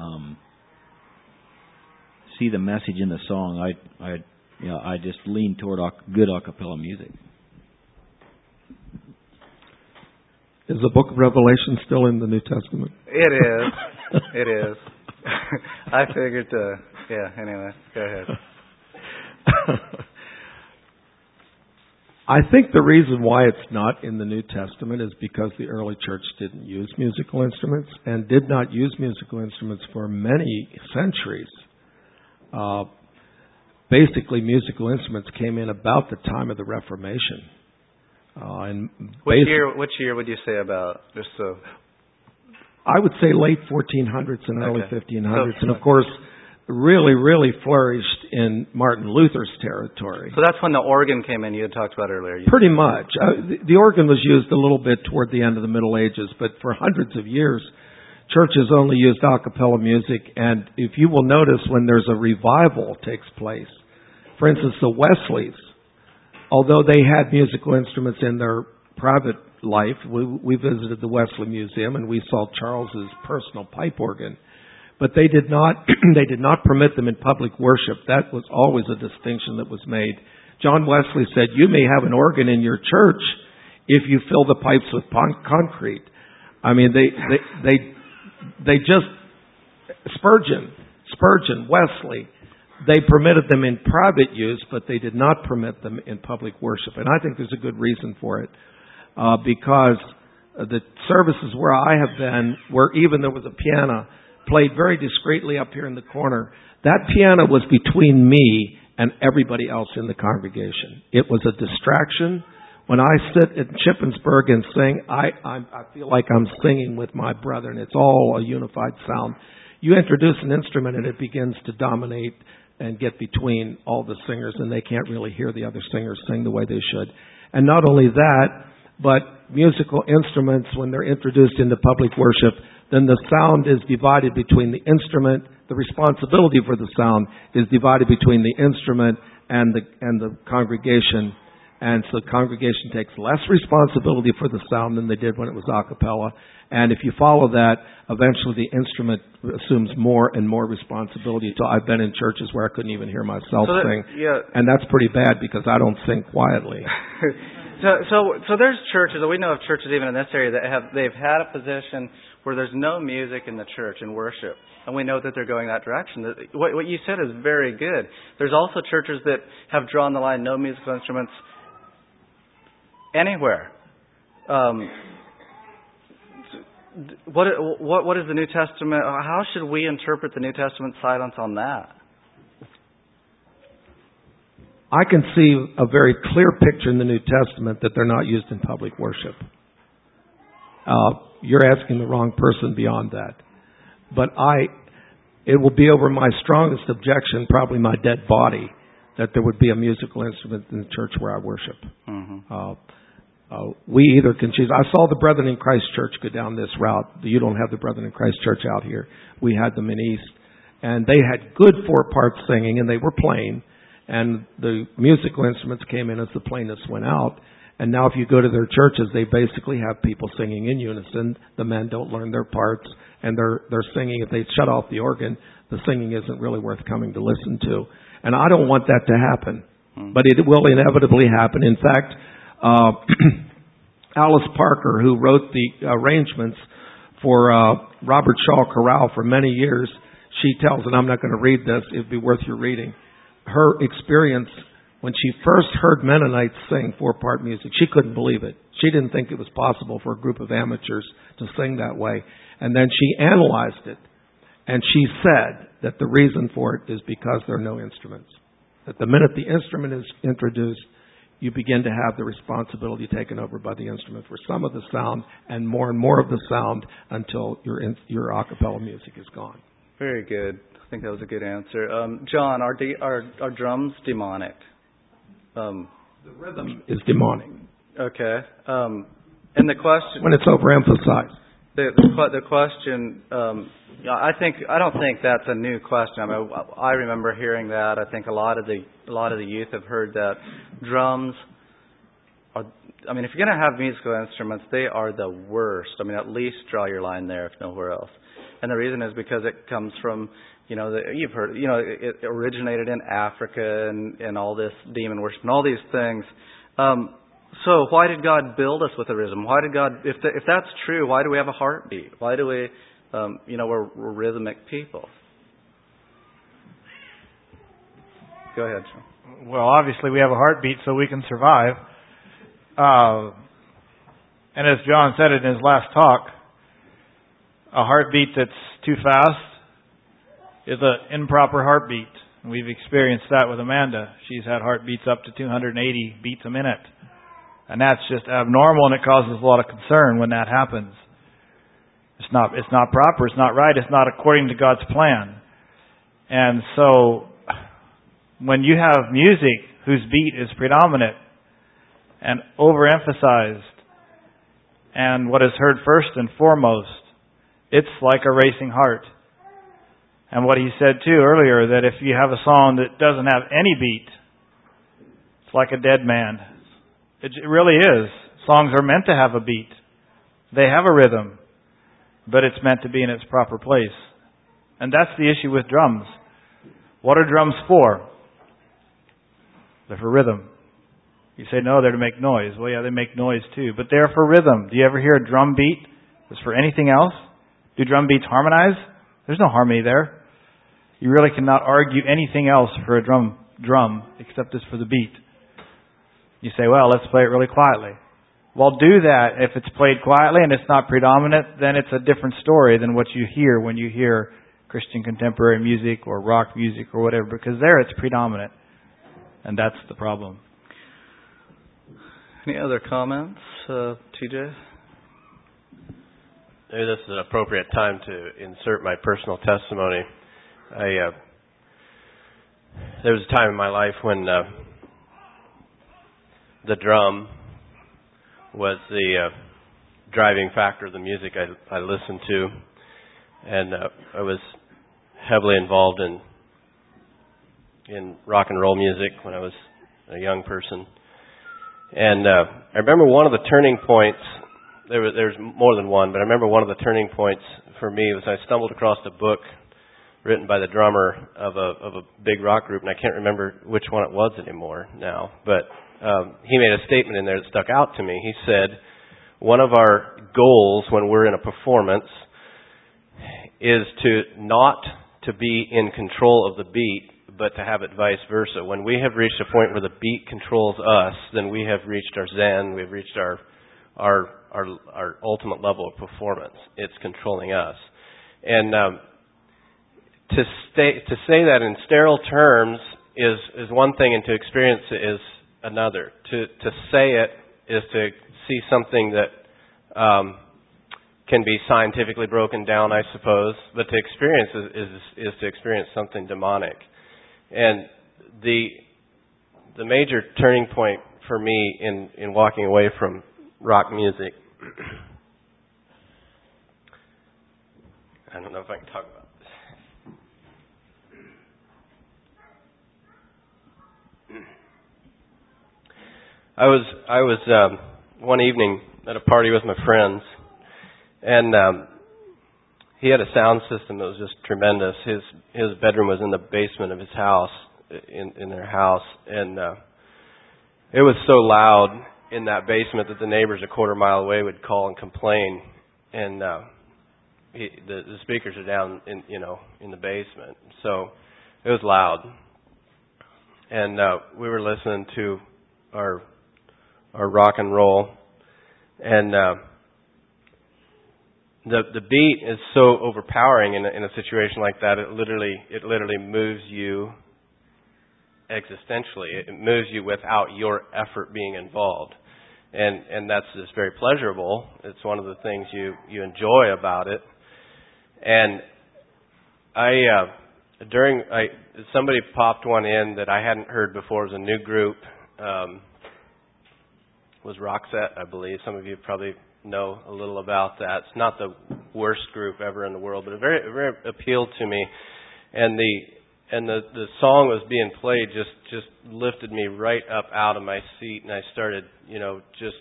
see the message in the song, I just lean toward good a cappella music. Is the book of Revelation still in the New Testament? It is. It is. I figured anyway, go ahead. I think the reason why it's not in the New Testament is because the early church didn't use musical instruments and did not use musical instruments for many centuries. Basically, musical instruments came in about the time of the Reformation. Which year would you say about, just so? I would say late 1400s and early 1500s. And of course, really, really flourished in Martin Luther's territory. So that's when the organ came in you had talked about earlier. Pretty much. The organ was used a little bit toward the end of the Middle Ages, but for hundreds of years, churches only used a cappella music. And if you will notice, when there's a revival takes place, for instance, the Wesleys, although they had musical instruments in their private life, we visited the Wesley Museum and we saw Charles's personal pipe organ. But they did not permit them in public worship. That was always a distinction that was made. John Wesley said, "You may have an organ in your church if you fill the pipes with concrete." I mean, they just Spurgeon, Wesley, they permitted them in private use, but they did not permit them in public worship. And I think there's a good reason for it, because the services where I have been, where even there was a piano played very discreetly up here in the corner, that piano was between me and everybody else in the congregation. It was a distraction. When I sit in Shippensburg and sing, I feel like I'm singing with my brethren. It's all a unified sound. You introduce an instrument and it begins to dominate and get between all the singers, and they can't really hear the other singers sing the way they should. And not only that, but musical instruments, when they're introduced into public worship, then the sound is divided between the instrument. The responsibility for the sound is divided between the instrument and the congregation. And so the congregation takes less responsibility for the sound than they did when it was a cappella. And if you follow that, eventually the instrument assumes more and more responsibility. So I've been in churches where I couldn't even hear myself sing. Yeah. And that's pretty bad because I don't sing quietly. So there's churches, we know of churches even in this area that they've had a position where there's no music in the church in worship. And we know that they're going that direction. What you said is very good. There's also churches that have drawn the line, no musical instruments anywhere. What is the New Testament? How should we interpret the New Testament silence on that? I can see a very clear picture in the New Testament that they're not used in public worship. You're asking the wrong person beyond that. But it will be over my strongest objection, probably my dead body, that there would be a musical instrument in the church where I worship. Mm-hmm. We either can choose. I saw the Brethren in Christ Church go down this route. You don't have the Brethren in Christ Church out here. We had them in East. And they had good 4-part singing, and they were plain. And the musical instruments came in as the plainness went out. And now if you go to their churches, they basically have people singing in unison. The men don't learn their parts, and they're singing. If they shut off the organ, the singing isn't really worth coming to listen to. And I don't want that to happen. But it will inevitably happen. In fact, Alice Parker, who wrote the arrangements for Robert Shaw Chorale for many years, she tells, and I'm not going to read this, it'd be worth your reading, her experience when she first heard Mennonites sing 4-part music. She couldn't believe it. She didn't think it was possible for a group of amateurs to sing that way. And then she analyzed it, and she said that the reason for it is because there are no instruments. That the minute the instrument is introduced, you begin to have the responsibility taken over by the instrument for some of the sound and more of the sound until your a cappella music is gone. Very good. I think that was a good answer. John, are drums demonic? The rhythm is demonic. Okay. And the question, when it's overemphasized. The question, I don't think that's a new question. I mean, I remember hearing that. I think a lot of the youth have heard that drums are. I mean, if you're going to have musical instruments, they are the worst. I mean, at least draw your line there, if nowhere else. And the reason is because it comes from, you've heard, it originated in Africa and all this demon worship and all these things. So why did God build us with a rhythm? Why did God, if that's true, why do we have a heartbeat? Why do we, we're rhythmic people? Go ahead, John. Well, obviously we have a heartbeat so we can survive. And as John said it in his last talk, a heartbeat that's too fast is an improper heartbeat. We've experienced that with Amanda. She's had heartbeats up to 280 beats a minute. And that's just abnormal, and it causes a lot of concern when that happens. It's not proper, it's not right, it's not according to God's plan. And so, when you have music whose beat is predominant and overemphasized, and what is heard first and foremost, it's like a racing heart. And what he said too earlier, that if you have a song that doesn't have any beat, it's like a dead man. It really is. Songs are meant to have a beat. They have a rhythm, but it's meant to be in its proper place. And that's the issue with drums. What are drums for? They're for rhythm. You say, no, they're to make noise. Well, yeah, they make noise too, but they're for rhythm. Do you ever hear a drum beat that's for anything else? Do drum beats harmonize? There's no harmony there. You really cannot argue anything else for a drum except it's for the beat. You say, well, let's play it really quietly. Well, do that. If it's played quietly and it's not predominant, then it's a different story than what you hear when you hear Christian contemporary music or rock music or whatever, because there it's predominant. And that's the problem. Any other comments, TJ? Maybe this is an appropriate time to insert my personal testimony. There was a time in my life when the drum was the driving factor of the music I listened to, and I was heavily involved in rock and roll music when I was a young person. And I remember one of the turning points. There's more than one, but I remember one of the turning points for me was I stumbled across a book written by the drummer of a big rock group, and I can't remember which one it was anymore now, but he made a statement in there that stuck out to me. He said, one of our goals when we're in a performance is to not to be in control of the beat, but to have it vice versa. When we have reached a point where the beat controls us, then we have reached our zen, we've reached our ultimate level of performance. It's controlling us. And to say that in sterile terms is one thing, and to experience it is another. To say it is to see something that can be scientifically broken down, I suppose, but to experience is to experience something demonic. And the major turning point for me in walking away from rock music, I don't know if I can talk about this. I was one evening at a party with my friends, and he had a sound system that was just tremendous. His bedroom was in the basement of his house, in their house, and it was so loud in that basement that the neighbors a quarter mile away would call and complain. And the speakers are down in the basement, so it was loud. And we were listening to our rock and roll, and the beat is so overpowering in a situation like that. It literally moves you existentially. It moves you without your effort being involved, and that's just very pleasurable. It's one of the things you enjoy about it. And somebody popped one in that I hadn't heard before. It was a new group. Was Roxette, I believe. Some of you probably know a little about that. It's not the worst group ever in the world, but it very appealed to me. And the song was being played just lifted me right up out of my seat, and I started, just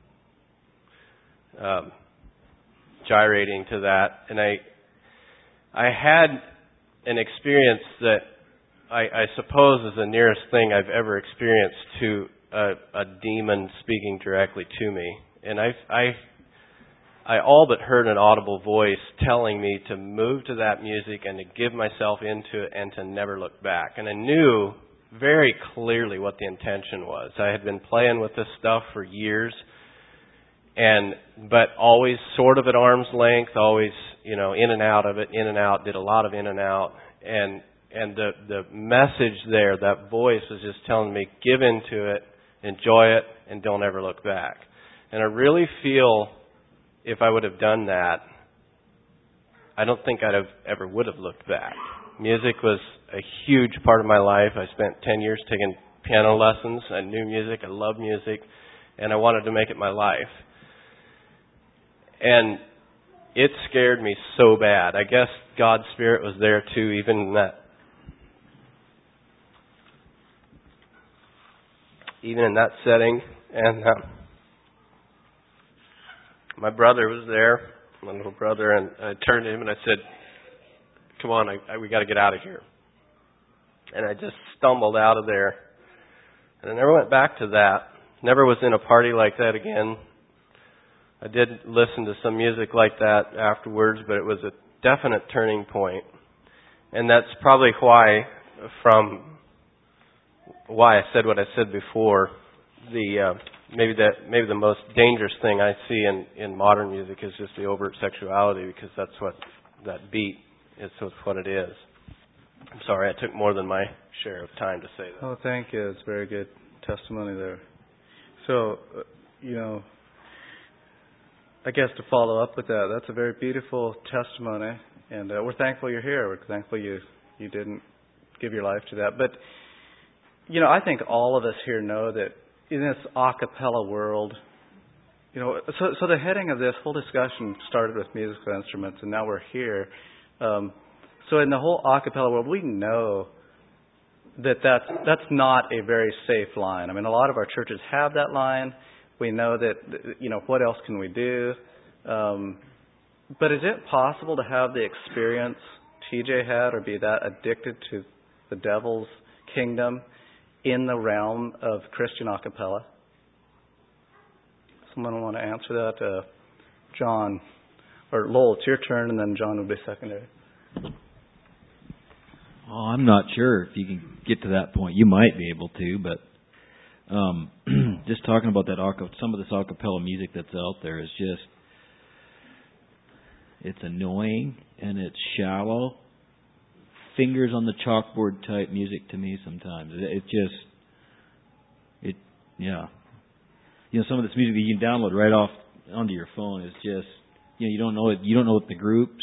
gyrating to that. And I had an experience that I suppose is the nearest thing I've ever experienced to a demon speaking directly to me. And I all but heard an audible voice telling me to move to that music and to give myself into it and to never look back. And I knew very clearly what the intention was. I had been playing with this stuff for years, but always sort of at arm's length, always, in and out of it, in and out, did a lot of in and out. And the message there, that voice was just telling me, give into it, enjoy it, and don't ever look back. And I really feel if I would have done that, I don't think I'd have ever would have looked back. Music was a huge part of my life. I spent 10 years taking piano lessons. I knew music. I loved music. And I wanted to make it my life. And it scared me so bad. I guess God's Spirit was there too, even in that setting. And my brother was there, my little brother, and I turned to him and I said, come on, we got to get out of here. And I just stumbled out of there. And I never went back to that. Never was in a party like that again. I did listen to some music like that afterwards, but it was a definite turning point. And that's probably why I said what I said before. Maybe the most dangerous thing I see in modern music is just the overt sexuality, because that's what that beat is. So it's what it is. I'm sorry, I took more than my share of time to say that. Oh, thank you. It's very good testimony there. So, I guess to follow up with that, that's a very beautiful testimony, and we're thankful you're here. We're thankful you didn't give your life to that. But, I think all of us here know that in this a cappella world, so the heading of this whole discussion started with musical instruments, and now we're here. So in the whole a cappella world, we know that's not a very safe line. I mean, a lot of our churches have that line. We know that, what else can we do? But is it possible to have the experience TJ had, or be that addicted to the devil's kingdom in the realm of Christian a cappella? Someone want to answer that? John, or Lowell, it's your turn, and then John will be secondary. Oh, I'm not sure if you can get to that point. You might be able to, but just talking about that some of this a cappella music that's out there is just, it's annoying and it's shallow, fingers on the chalkboard type music to me sometimes. Some of this music that you can download right off onto your phone is just you don't know it. You don't know what the groups,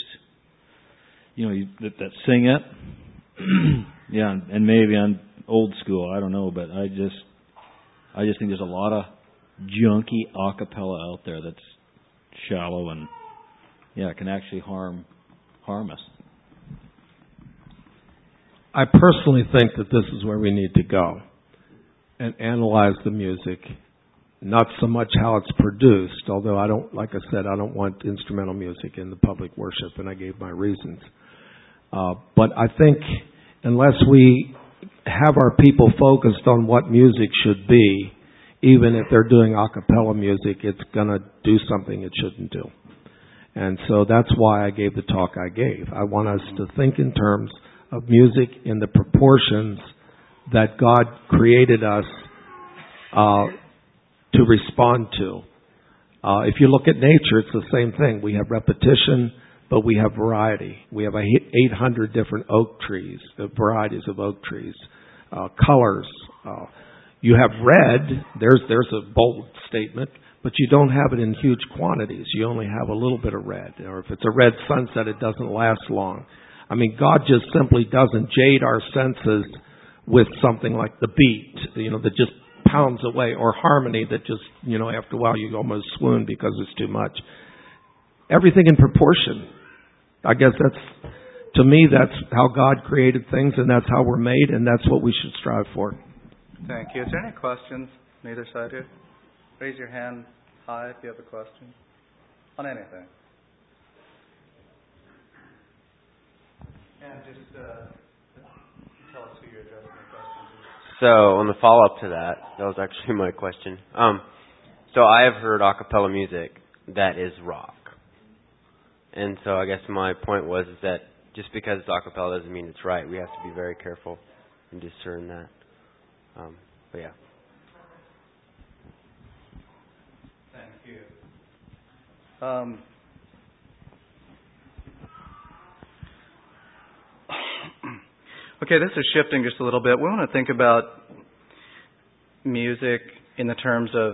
that sing it. Yeah, and maybe I'm old school. I don't know, but I just think there's a lot of junky a cappella out there that's shallow and it can actually harm us. I personally think that this is where we need to go and analyze the music, not so much how it's produced, although I don't want instrumental music in the public worship, and I gave my reasons. But I think unless we have our people focused on what music should be, even if they're doing a cappella music, it's going to do something it shouldn't do. And so that's why I gave the talk I gave. I want us to think in terms of music in the proportions that God created us to respond to. If you look at nature, it's the same thing. We have repetition, but we have variety. We have 800 different oak trees, varieties of oak trees, colors. You have red. There's a bold statement, but you don't have it in huge quantities. You only have a little bit of red. Or if it's a red sunset, it doesn't last long. I mean, God just simply doesn't jade our senses with something like the beat, that just pounds away, or harmony that just, after a while you almost swoon because it's too much. Everything in proportion. I guess to me, that's how God created things, and that's how we're made, and that's what we should strive for. Thank you. Is there any questions on either side here? Raise your hand high if you have a question on anything. And just tell us who you're addressing the question to. So, on the follow-up to that was actually my question. So I have heard a cappella music that is rock. And so I guess my point was that just because it's a cappella doesn't mean it's right. We have to be very careful and discern that. But yeah. Thank you. Okay, this is shifting just a little bit. We want to think about music in the terms of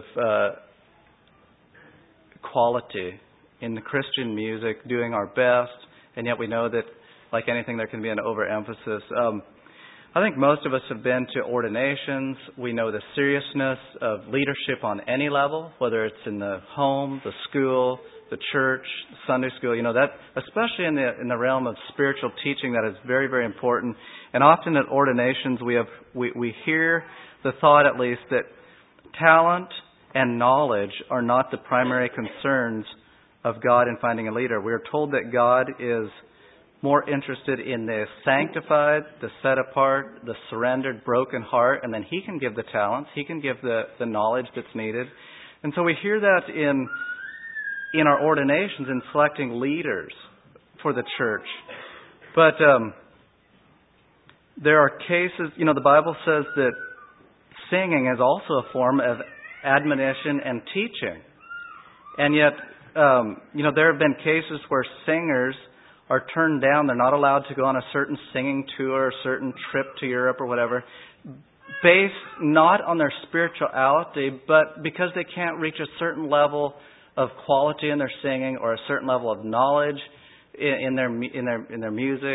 quality. In the Christian music, doing our best, and yet we know that, like anything, there can be an overemphasis. I think most of us have been to ordinations. We know the seriousness of leadership on any level, whether it's in the home, the school, the church, Sunday school. That, especially in the realm of spiritual teaching, that is very, very important. And often at ordinations, we hear the thought, at least, that talent and knowledge are not the primary concerns of God in finding a leader. We are told that God is more interested in the sanctified, the set apart, the surrendered, broken heart, and then He can give the talents, He can give the knowledge that's needed. And so we hear that in our ordinations in selecting leaders for the church. But there are cases, the Bible says that singing is also a form of admonition and teaching. And yet, there have been cases where singers are turned down. They're not allowed to go on a certain singing tour, a certain trip to Europe or whatever, based not on their spirituality, but because they can't reach a certain level of quality in their singing or a certain level of knowledge in their music.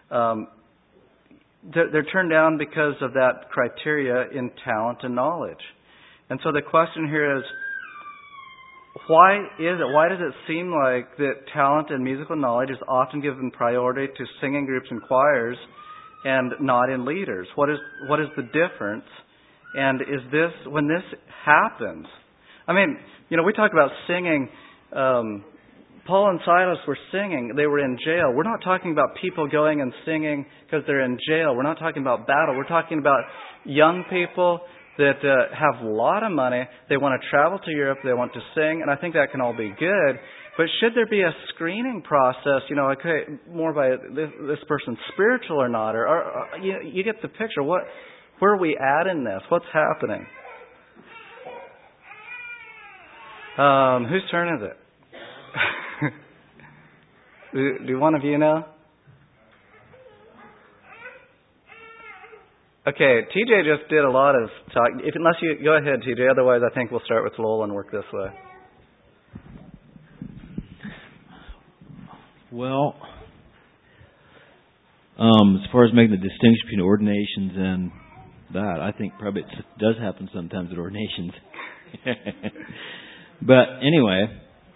They're turned down because of that criteria in talent and knowledge. And so the question here is, why does it seem like that talent and musical knowledge is often given priority to singing groups and choirs and not in leaders? What is the difference? And is this, when this happens, we talk about singing. Paul and Silas were singing. They were in jail. We're not talking about people going and singing because they're in jail. We're not talking about battle. We're talking about young people that have a lot of money. They want to travel to Europe. They want to sing, and I think that can all be good. But should there be a screening process? More by this person's spiritual or not? Or you get the picture. Where are we at in this? What's happening? Whose turn is it? Do one of you know? Okay, TJ just did a lot of talk. Unless you go ahead, TJ. Otherwise, I think we'll start with Lowell and work this way. Well, as far as making the distinction between ordinations and that, I think probably it does happen sometimes at ordinations. But anyway,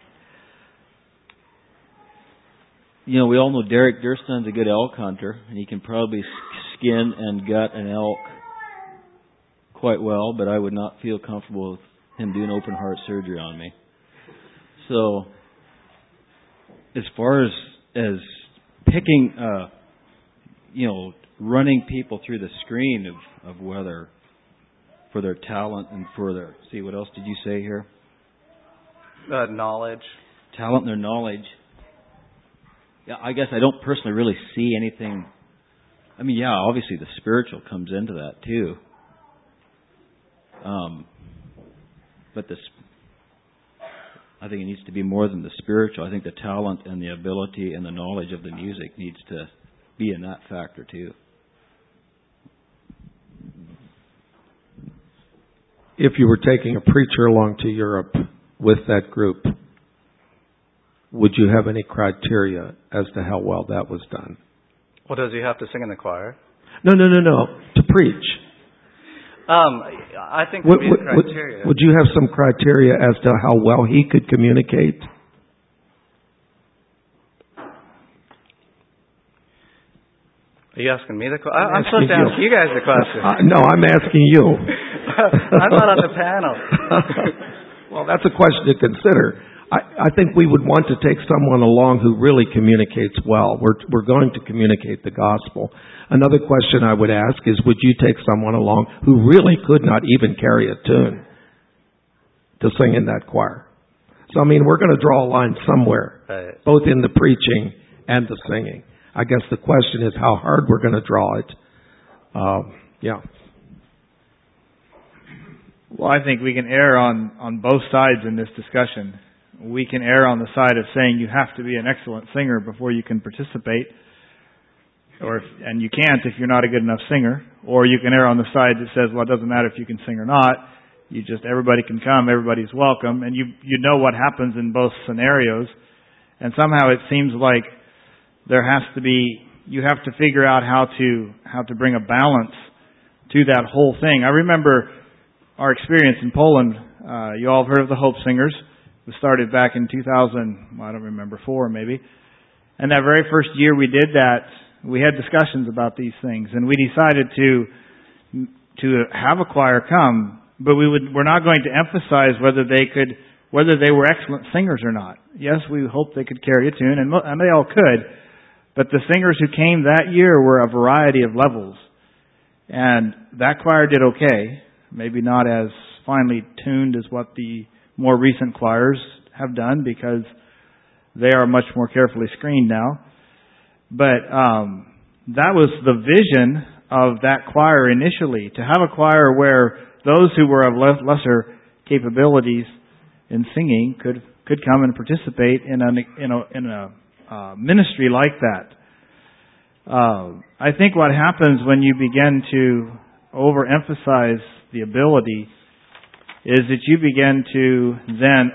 you know, we all know Derek Durston's a good elk hunter, and he can probably skin and gut an elk quite well, but I would not feel comfortable with him doing open heart surgery on me. So, as far as picking, running people through the screen of whether for their talent and for their, see, what else did you say here? Knowledge. Talent and their knowledge. Yeah, I guess I don't personally really see anything. I mean, yeah, obviously the spiritual comes into that too. But I think it needs to be more than the spiritual. I think the talent and the ability and the knowledge of the music needs to be in that factor too. If you were taking a preacher along to Europe with that group, would you have any criteria as to how well that was done? Well, does he have to sing in the choir? No. To preach. I think there would be a criteria. Would you have some criteria as to how well he could communicate? Are you asking me the question? I'm supposed to ask you guys the question. No, I'm asking you. I'm not on the panel. Well, that's a question to consider. I think we would want to take someone along who really communicates well. We're going to communicate the gospel. Another question I would ask is, would you take someone along who really could not even carry a tune to sing in that choir? So, I mean, we're going to draw a line somewhere, right, both in the preaching and the singing. I guess the question is how hard we're going to draw it. Yeah. Well, I think we can err on both sides in this discussion. We can err on the side of saying you have to be an excellent singer before you can participate, and you can't if you're not a good enough singer. Or you can err on the side that says, well, it doesn't matter if you can sing or not. Everybody can come, everybody's welcome, and you know what happens in both scenarios. And somehow it seems like you have to figure out how to bring a balance to that whole thing. I remember our experience in Poland. You all have heard of the Hope Singers. We started back in 2000, I don't remember, 4 maybe. And that very first year we did that, we had discussions about these things, and we decided to have a choir come, but we're not going to emphasize whether they were excellent singers or not. Yes, we hoped they could carry a tune, and they all could, but the singers who came that year were a variety of levels. And that choir did okay, maybe not as finely tuned as what the more recent choirs have done, because they are much more carefully screened now. But that was the vision of that choir initially, to have a choir where those who were of lesser capabilities in singing could come and participate in a ministry like that. I think what happens when you begin to overemphasize the ability is that you begin to then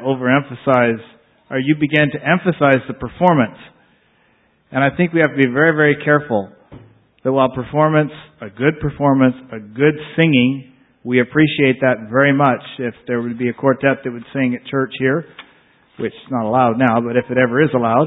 you begin to emphasize the performance. And I think we have to be very, very careful that while a good singing, we appreciate that very much. If there would be a quartet that would sing at church here, which is not allowed now, but if it ever is allowed,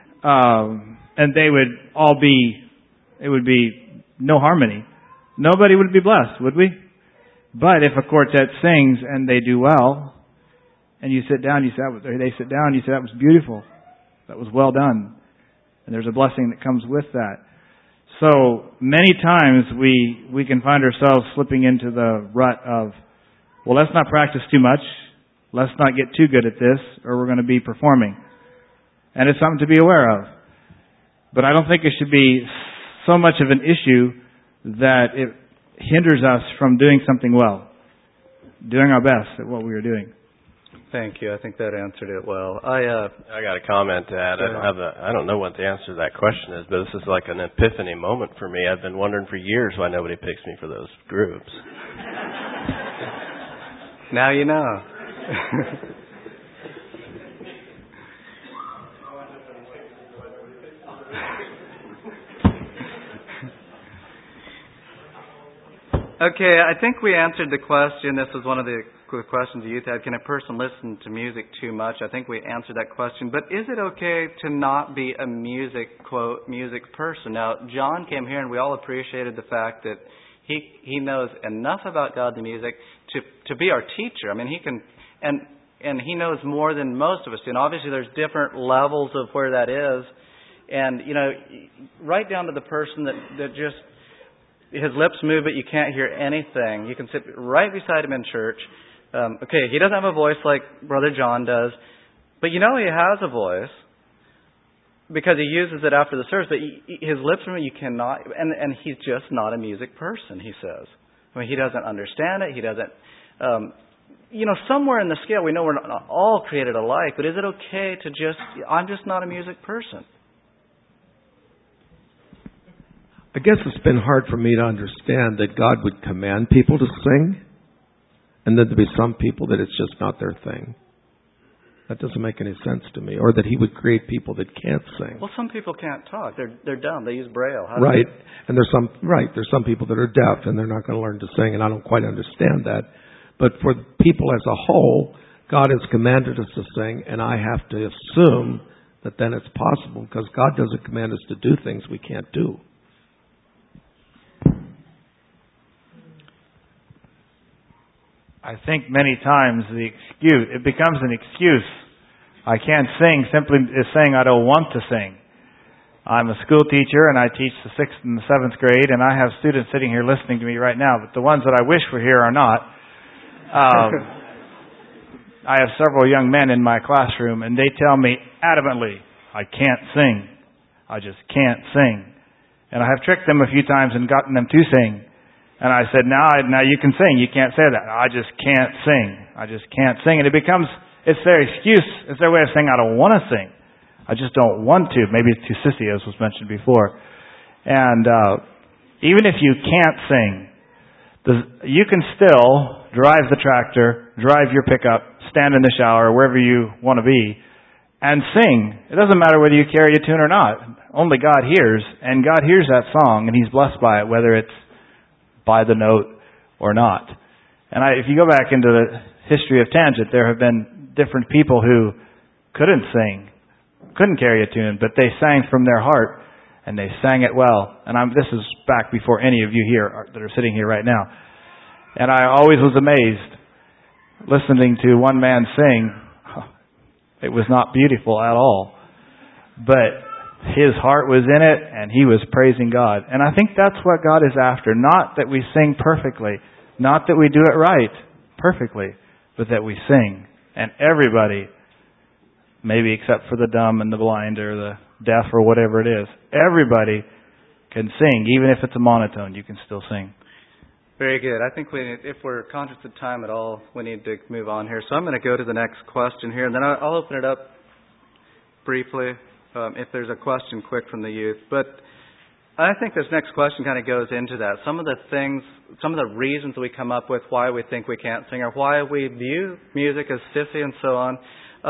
and they would all it would be no harmony. Nobody would be blessed, would we? But if a quartet sings and they do well, and you sit down, they sit down, you say, that was beautiful. That was well done. And there's a blessing that comes with that. So many times we can find ourselves slipping into the rut of, well, let's not practice too much. Let's not get too good at this, or we're going to be performing. And it's something to be aware of. But I don't think it should be so much of an issue that it hinders us from doing something well, doing our best at what we are doing. Thank you. I think that answered it well. I got a comment to add. I don't know what the answer to that question is, but this is like an epiphany moment for me. I've been wondering for years why nobody picks me for those groups. Now you know. Okay, I think we answered the question. This was one of the questions the youth had. Can a person listen to music too much? I think we answered that question. But is it okay to not be a music, quote, music person? Now, John came here and we all appreciated the fact that he knows enough about God and music to be our teacher. I mean, he can, and he knows more than most of us do. And obviously there's different levels of where that is. And, you know, right down to the person that just, his lips move, but you can't hear anything. You can sit right beside him in church. Okay, he doesn't have a voice like Brother John does, but you know he has a voice because he uses it after the service. But his lips move, you cannot, and he's just not a music person, he says. I mean, he doesn't understand it. He doesn't, you know, somewhere in the scale, we know we're not all created alike, but is it okay to I'm just not a music person? I guess it's been hard for me to understand that God would command people to sing, and then to be some people that it's just not their thing. That doesn't make any sense to me. Or that He would create people that can't sing. Well, some people can't talk. They're dumb. They use Braille. Right. And there's some people that are deaf and they're not going to learn to sing, and I don't quite understand that. But for people as a whole, God has commanded us to sing, and I have to assume that then it's possible, because God doesn't command us to do things we can't do. I think many times it becomes an excuse. I can't sing simply is saying I don't want to sing. I'm a school teacher and I teach the 6th and the 7th grade, and I have students sitting here listening to me right now, but the ones that I wish were here are not. I have several young men in my classroom, and they tell me adamantly, I can't sing. I just can't sing. And I have tricked them a few times and gotten them to sing. And I said, now you can sing. You can't say that. I just can't sing. I just can't sing. And it's their excuse. It's their way of saying, I don't want to sing. I just don't want to. Maybe it's too sissy, as was mentioned before. And even if you can't sing, you can still drive the tractor, drive your pickup, stand in the shower, wherever you want to be, and sing. It doesn't matter whether you carry a tune or not. Only God hears, and God hears that song, and He's blessed by it, whether it's by the note or not. And if you go back into the history of Tangent, there have been different people who couldn't sing, couldn't carry a tune, but they sang from their heart, and they sang it well. And this is back before any of you here that are sitting here right now. And I always was amazed listening to one man sing. It was not beautiful at all, but his heart was in it, and he was praising God. And I think that's what God is after. Not that we sing perfectly, not that we do it right perfectly, but that we sing. And everybody, maybe except for the dumb and the blind or the deaf or whatever it is, everybody can sing. Even if it's a monotone, you can still sing. Very good. I think if we're conscious of time at all, we need to move on here. So I'm going to go to the next question here, and then I'll open it up briefly. If there's a question quick from the youth. But I think this next question kind of goes into that. Some of the reasons we come up with why we think we can't sing or why we view music as sissy and so on.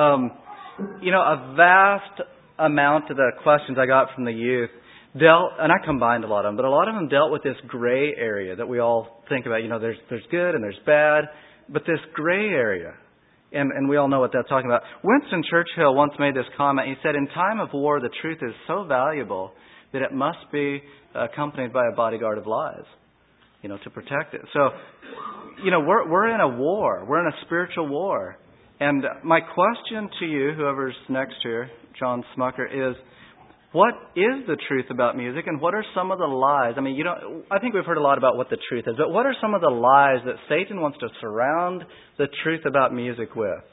You know, a vast amount of the questions I got from the youth and I combined a lot of them, but a lot of them dealt with this gray area that we all think about. You know, there's good and there's bad, but this gray area. And we all know what that's talking about. Winston Churchill once made this comment. He said, in time of war, the truth is so valuable that it must be accompanied by a bodyguard of lies, you know, to protect it. So, you know, we're in a war. We're in a spiritual war. And my question to you, whoever's next here, John Smucker, is what is the truth about music, and what are some of the lies? I mean, I think we've heard a lot about what the truth is, but what are some of the lies that Satan wants to surround the truth about music with?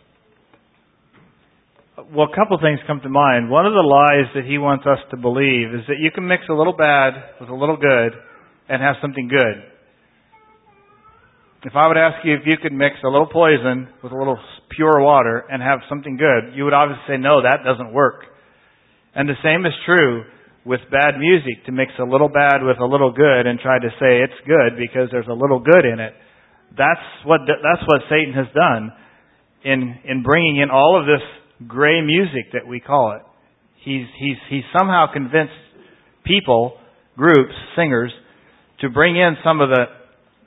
Well, a couple things come to mind. One of the lies that he wants us to believe is that you can mix a little bad with a little good and have something good. If I would ask you if you could mix a little poison with a little pure water and have something good, you would obviously say, no, that doesn't work. And the same is true with bad music, to mix a little bad with a little good and try to say it's good because there's a little good in it. That's what Satan has done in bringing in all of this gray music that we call it. He's somehow convinced people, groups, singers, to bring in some of the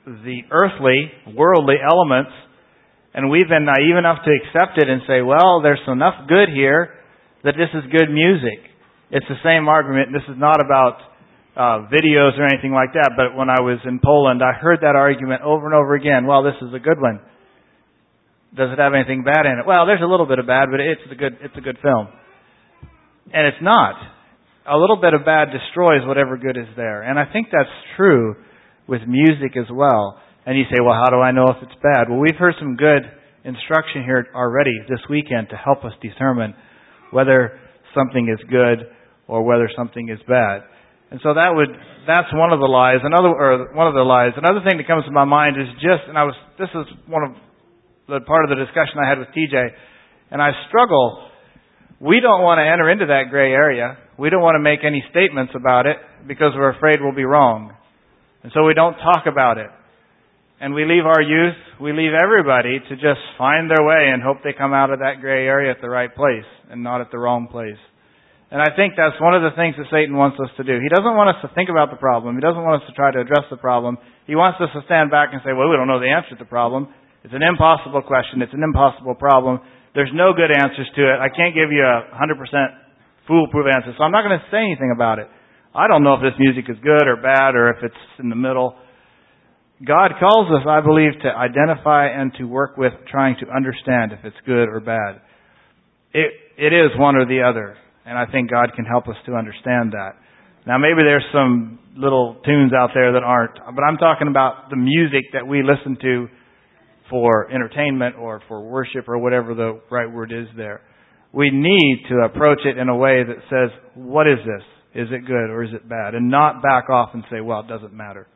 the earthly, worldly elements, and we've been naive enough to accept it and say, well, there's enough good here that this is good music. It's the same argument. This is not about videos or anything like that, but when I was in Poland, I heard that argument over and over again. Well, this is a good one. Does it have anything bad in it? Well, there's a little bit of bad, but it's a good film. And it's not. A little bit of bad destroys whatever good is there. And I think that's true with music as well. And you say, well, how do I know if it's bad? Well, we've heard some good instruction here already this weekend to help us determine whether something is good or whether something is bad. And so that's one of the lies. One of the lies. Another thing that comes to my mind is this is one of the part of the discussion I had with TJ, and I struggle. We don't want to enter into that gray area. We don't want to make any statements about it because we're afraid we'll be wrong. And so we don't talk about it. And we leave our youth, we leave everybody to just find their way and hope they come out of that gray area at the right place and not at the wrong place. And I think that's one of the things that Satan wants us to do. He doesn't want us to think about the problem. He doesn't want us to try to address the problem. He wants us to stand back and say, well, we don't know the answer to the problem. It's an impossible question. It's an impossible problem. There's no good answers to it. I can't give you a 100% foolproof answer, so I'm not going to say anything about it. I don't know if this music is good or bad or if it's in the middle. God calls us, I believe, to identify and to work with trying to understand if it's good or bad. It is one or the other, and I think God can help us to understand that. Now, maybe there's some little tunes out there that aren't, but I'm talking about the music that we listen to for entertainment or for worship or whatever the right word is there. We need to approach it in a way that says, what is this? Is it good or is it bad? And not back off and say, well, it doesn't matter.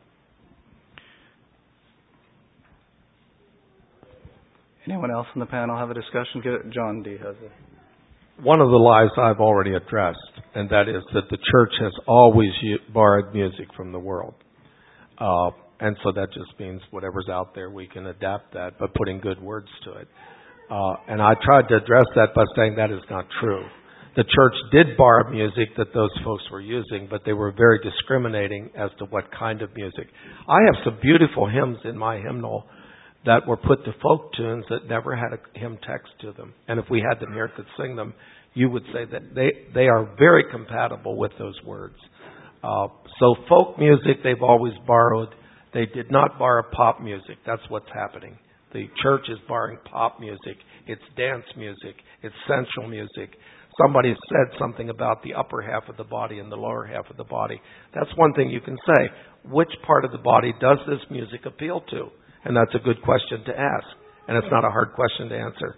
Anyone else on the panel have a discussion? John D. has it. One of the lies I've already addressed, and that is that the church has always borrowed music from the world. And so that just means whatever's out there, we can adapt that by putting good words to it. And I tried to address that by saying that is not true. The church did borrow music that those folks were using, but they were very discriminating as to what kind of music. I have some beautiful hymns in my hymnal that were put to folk tunes that never had a hymn text to them. And if we had them here, could sing them, you would say that they are very compatible with those words. So folk music they've always borrowed. They did not borrow pop music. That's what's happening. The church is borrowing pop music. It's dance music. It's sensual music. Somebody said something about the upper half of the body and the lower half of the body. That's one thing you can say. Which part of the body does this music appeal to? And that's a good question to ask. And it's not a hard question to answer.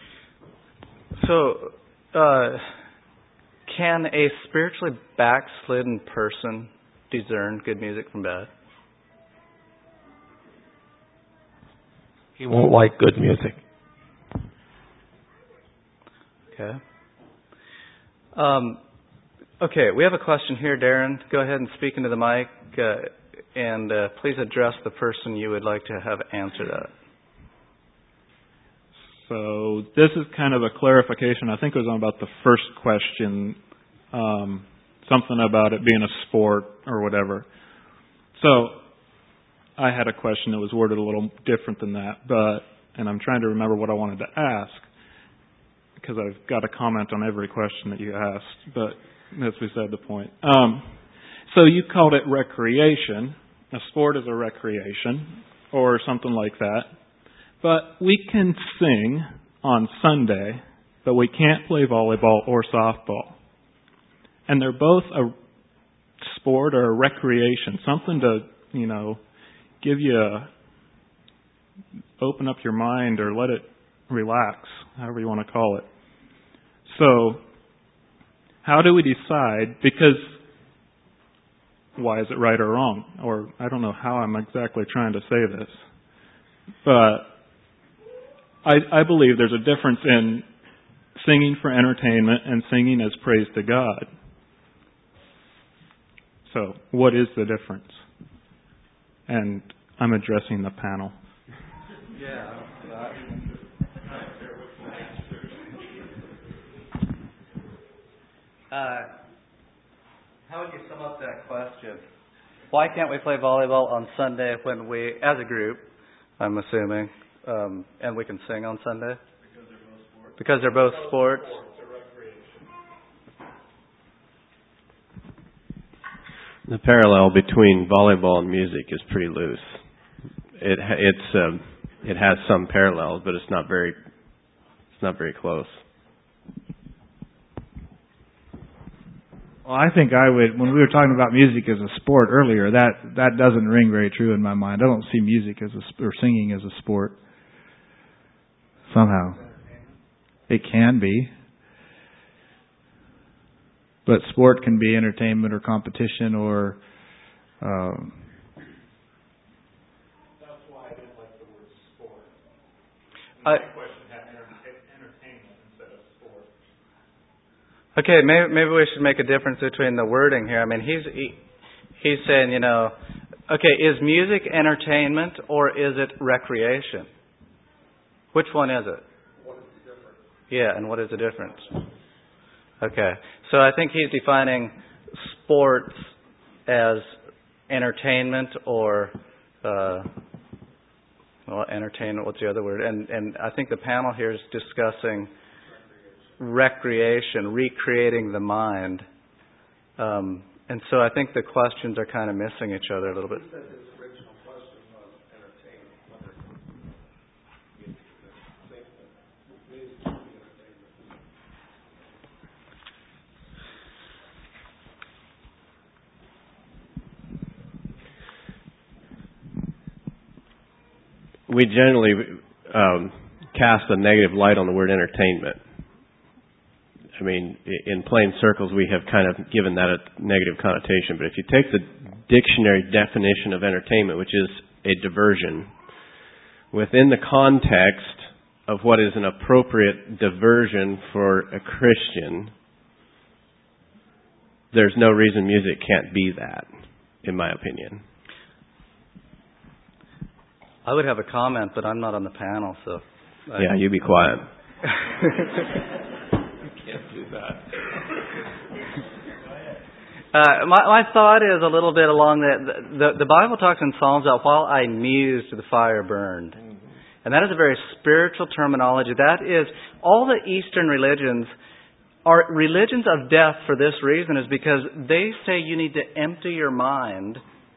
So, can a spiritually backslidden person discern good music from bad? He won't like good music. Okay. Okay, we have a question here, Darren. Go ahead and speak into the mic, and please address the person you would like to have answer that. So this is kind of a clarification. I think it was on about the first question, something about it being a sport or whatever. So I had a question that was worded a little different than that, and I'm trying to remember what I wanted to ask, because I've got a comment on every question that you asked, but that's beside the point. So you called it recreation. A sport is a recreation, or something like that. But we can sing on Sunday, but we can't play volleyball or softball. And they're both a sport or a recreation, something to, give you open up your mind or let it relax, however you want to call it. So, how do we decide? Because why is it right or wrong? Or I don't know how I'm exactly trying to say this. But I believe there's a difference in singing for entertainment and singing as praise to God. So, what is the difference? And I'm addressing the panel. Yeah. How would you sum up that question? why can't we play volleyball on Sunday when we, as a group, I'm assuming, and we can sing on Sunday? Because they're both sports. The parallel between volleyball and music is pretty loose. It has some parallels, but it's not very close. Well, I think I would, when we were talking about music as a sport earlier, that doesn't ring very true in my mind. I don't see music or singing as a sport. Somehow. It can be. But sport can be entertainment or competition or... That's why I didn't like the word sport. My question had entertainment instead of sport. Okay, maybe we should make a difference between the wording here. I mean, he's saying, okay, is music entertainment or is it recreation? Which one is it? What is the difference? Yeah, and what is the difference? Okay, so I think he's defining sports as entertainment or, entertainment, what's the other word? And I think the panel here is discussing recreation, recreating the mind. And so I think the questions are kind of missing each other a little bit. We generally cast a negative light on the word entertainment. I mean, in plain circles, we have kind of given that a negative connotation. But if you take the dictionary definition of entertainment, which is a diversion, within the context of what is an appropriate diversion for a Christian, there's no reason music can't be that, in my opinion. I would have a comment, but I'm not on the panel, so... Yeah, you be quiet. Can't do that. My thought is a little bit along the Bible talks in Psalms about while I mused, the fire burned. And that is a very spiritual terminology. That is, all the Eastern religions are religions of death for this reason, is because they say you need to empty your mind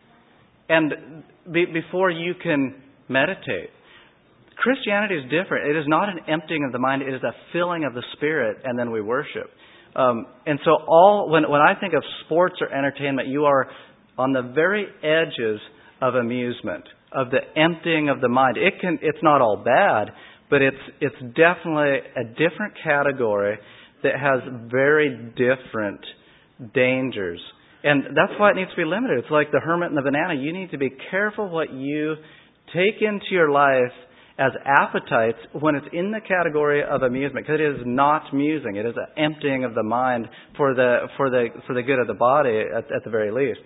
and before you can meditate. Christianity is different. It is not an emptying of the mind. It is a filling of the Spirit, and then we worship. And so when I think of sports or entertainment, you are on the very edges of amusement, of the emptying of the mind. It's not all bad, but it's definitely a different category that has very different dangers. And that's why it needs to be limited. It's like the hermit and the banana. You need to be careful what you take into your life as appetites when it's in the category of amusement, because it is not musing. It is an emptying of the mind for the good of the body at the very least.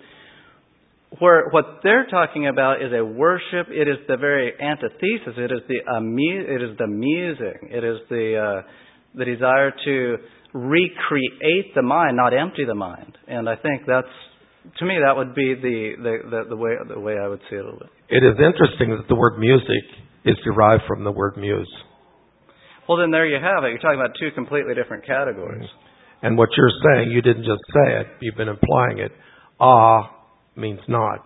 Where what they're talking about is a worship. It is the very antithesis. It is the musing. It is the desire to recreate the mind, not empty the mind. And I think to me, that would be the way I would see it a little bit. It is interesting that the word music is derived from the word muse. Well, then there you have it. You're talking about two completely different categories. And what you're saying, you didn't just say it, you've been implying it. Means not.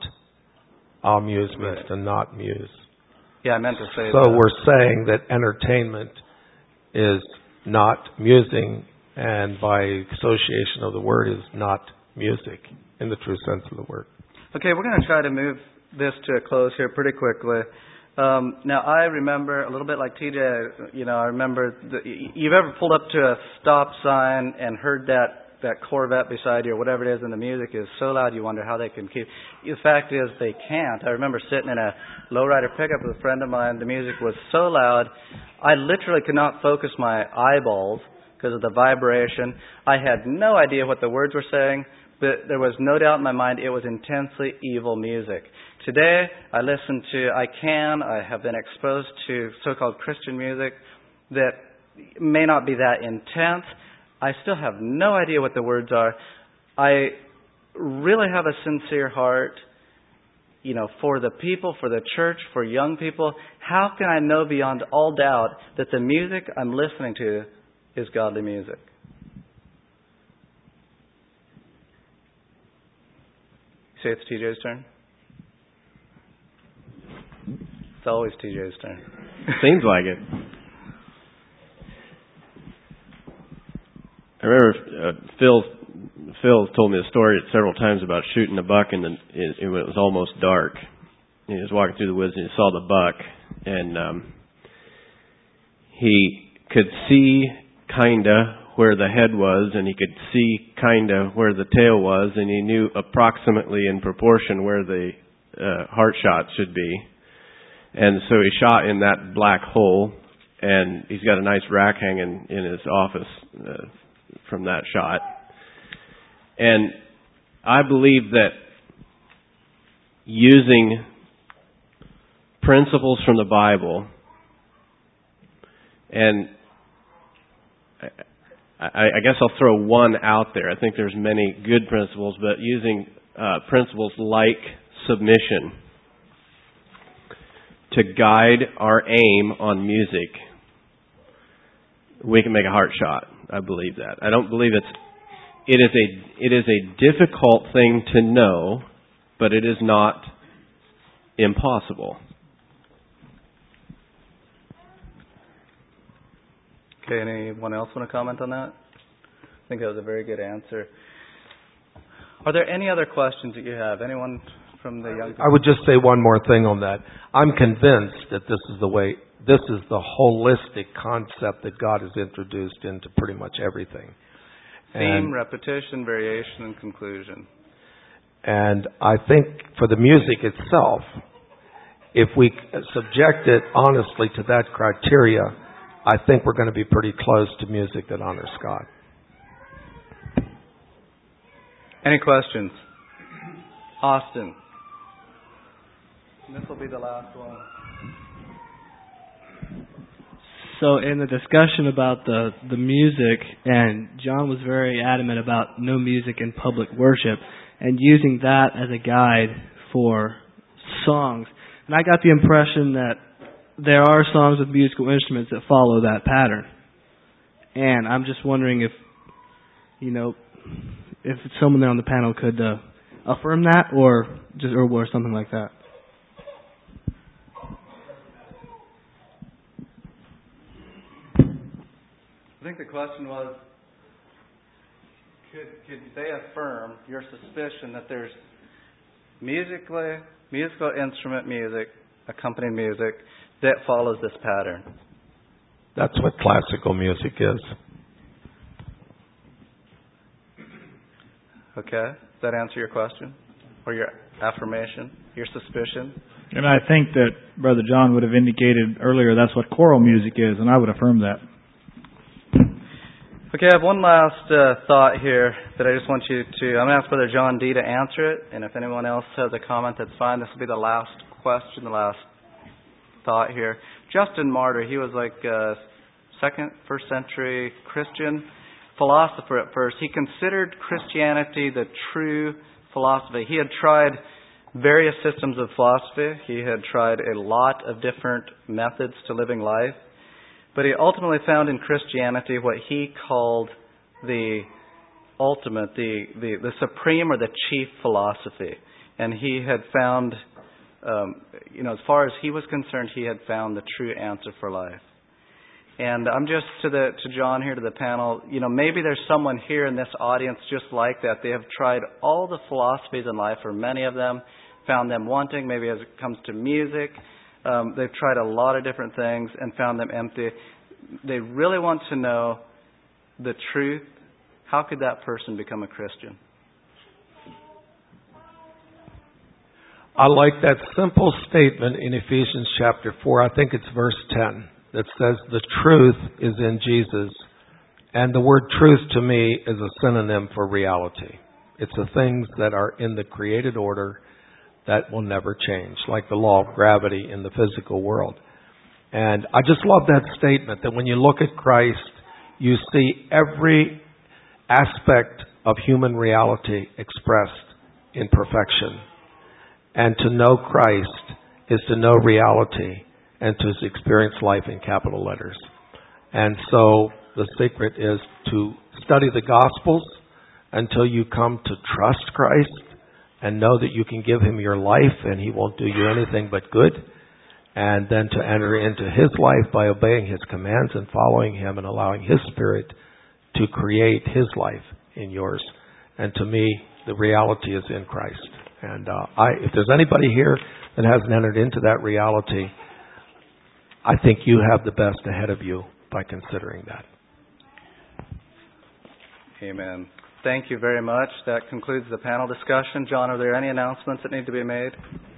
Amusement right. And not muse. Yeah, I meant to say so that. So we're saying that entertainment is not musing, and by association of the word is not music in the true sense of the word. Okay, we're going to try to move this to a close here pretty quickly. Now, I remember, a little bit like TJ, I remember, you've ever pulled up to a stop sign and heard that Corvette beside you or whatever it is, and the music is so loud you wonder how they can keep. The fact is they can't. I remember sitting in a lowrider pickup with a friend of mine. The music was so loud, I literally could not focus my eyeballs because of the vibration. I had no idea what the words were saying, but there was no doubt in my mind it was intensely evil music. Today, I have been exposed to so-called Christian music that may not be that intense. I still have no idea what the words are. I really have a sincere heart for the people, for the church, for young people, how can I know beyond all doubt that the music I'm listening to is godly music? Say it's TJ's turn? It's always TJ's turn. Seems like it. I remember Phil told me a story several times about shooting a buck and it was almost dark. He was walking through the woods and he saw the buck, and he could see kinda where the head was, and he could see kinda where the tail was, and he knew approximately in proportion where the heart shot should be. And so he shot in that black hole, and he's got a nice rack hanging in his office from that shot. And I believe that using principles from the Bible, and I guess I'll throw one out there. I think there's many good principles, but using principles like submission to guide our aim on music, we can make a heart shot. I believe that. I don't believe it is a difficult thing to know, but it is not impossible. Okay, anyone else want to comment on that? I think that was a very good answer. Are there any other questions that you have? Anyone from the young people? I would just say one more thing on that. I'm convinced that this is the holistic concept that God has introduced into pretty much everything. Theme, repetition, variation, and conclusion. And I think for the music itself, if we subject it honestly to that criteria, I think we're going to be pretty close to music that honors God. Any questions? Austin. This will be the last one. So in the discussion about the music, and John was very adamant about no music in public worship, and using that as a guide for songs. And I got the impression that there are songs with musical instruments that follow that pattern. And I'm just wondering if someone there on the panel could affirm that or something like that. I think the question was, could they affirm your suspicion that there's musical instrument music, accompanying music, that follows this pattern? That's what classical music is. Okay. Does that answer your question? Or your affirmation? Your suspicion? And I think that Brother John would have indicated earlier that's what choral music is, and I would affirm that. Okay, I have one last thought here that I just want you to... I'm going to ask Brother John D. to answer it, and if anyone else has a comment, that's fine. This will be the last question, the last thought here. Justin Martyr, he was like a first century Christian philosopher at first. He considered Christianity the true philosophy. He had tried various systems of philosophy. He had tried a lot of different methods to living life. But he ultimately found in Christianity what he called the ultimate, the supreme or the chief philosophy. And he had found, as far as he was concerned, he had found the true answer for life. And I'm just to John here, to the panel, maybe there's someone here in this audience just like that. They have tried all the philosophies in life, or many of them, found them wanting, maybe as it comes to music. They've tried a lot of different things and found them empty. They really want to know the truth. How could that person become a Christian? I like that simple statement in Ephesians chapter 4. I think it's verse 10 that says the truth is in Jesus. And the word truth to me is a synonym for reality. It's the things that are in the created order that will never change, like the law of gravity in the physical world. And I just love that statement that when you look at Christ, you see every aspect of human reality expressed in perfection. And to know Christ is to know reality and to experience life in capital letters. And so the secret is to study the Gospels until you come to trust Christ and know that you can give Him your life and He won't do you anything but good. And then to enter into His life by obeying His commands and following Him and allowing His Spirit to create His life in yours. And to me, the reality is in Christ. And if there's anybody here that hasn't entered into that reality, I think you have the best ahead of you by considering that. Amen. Thank you very much. That concludes the panel discussion. John, are there any announcements that need to be made?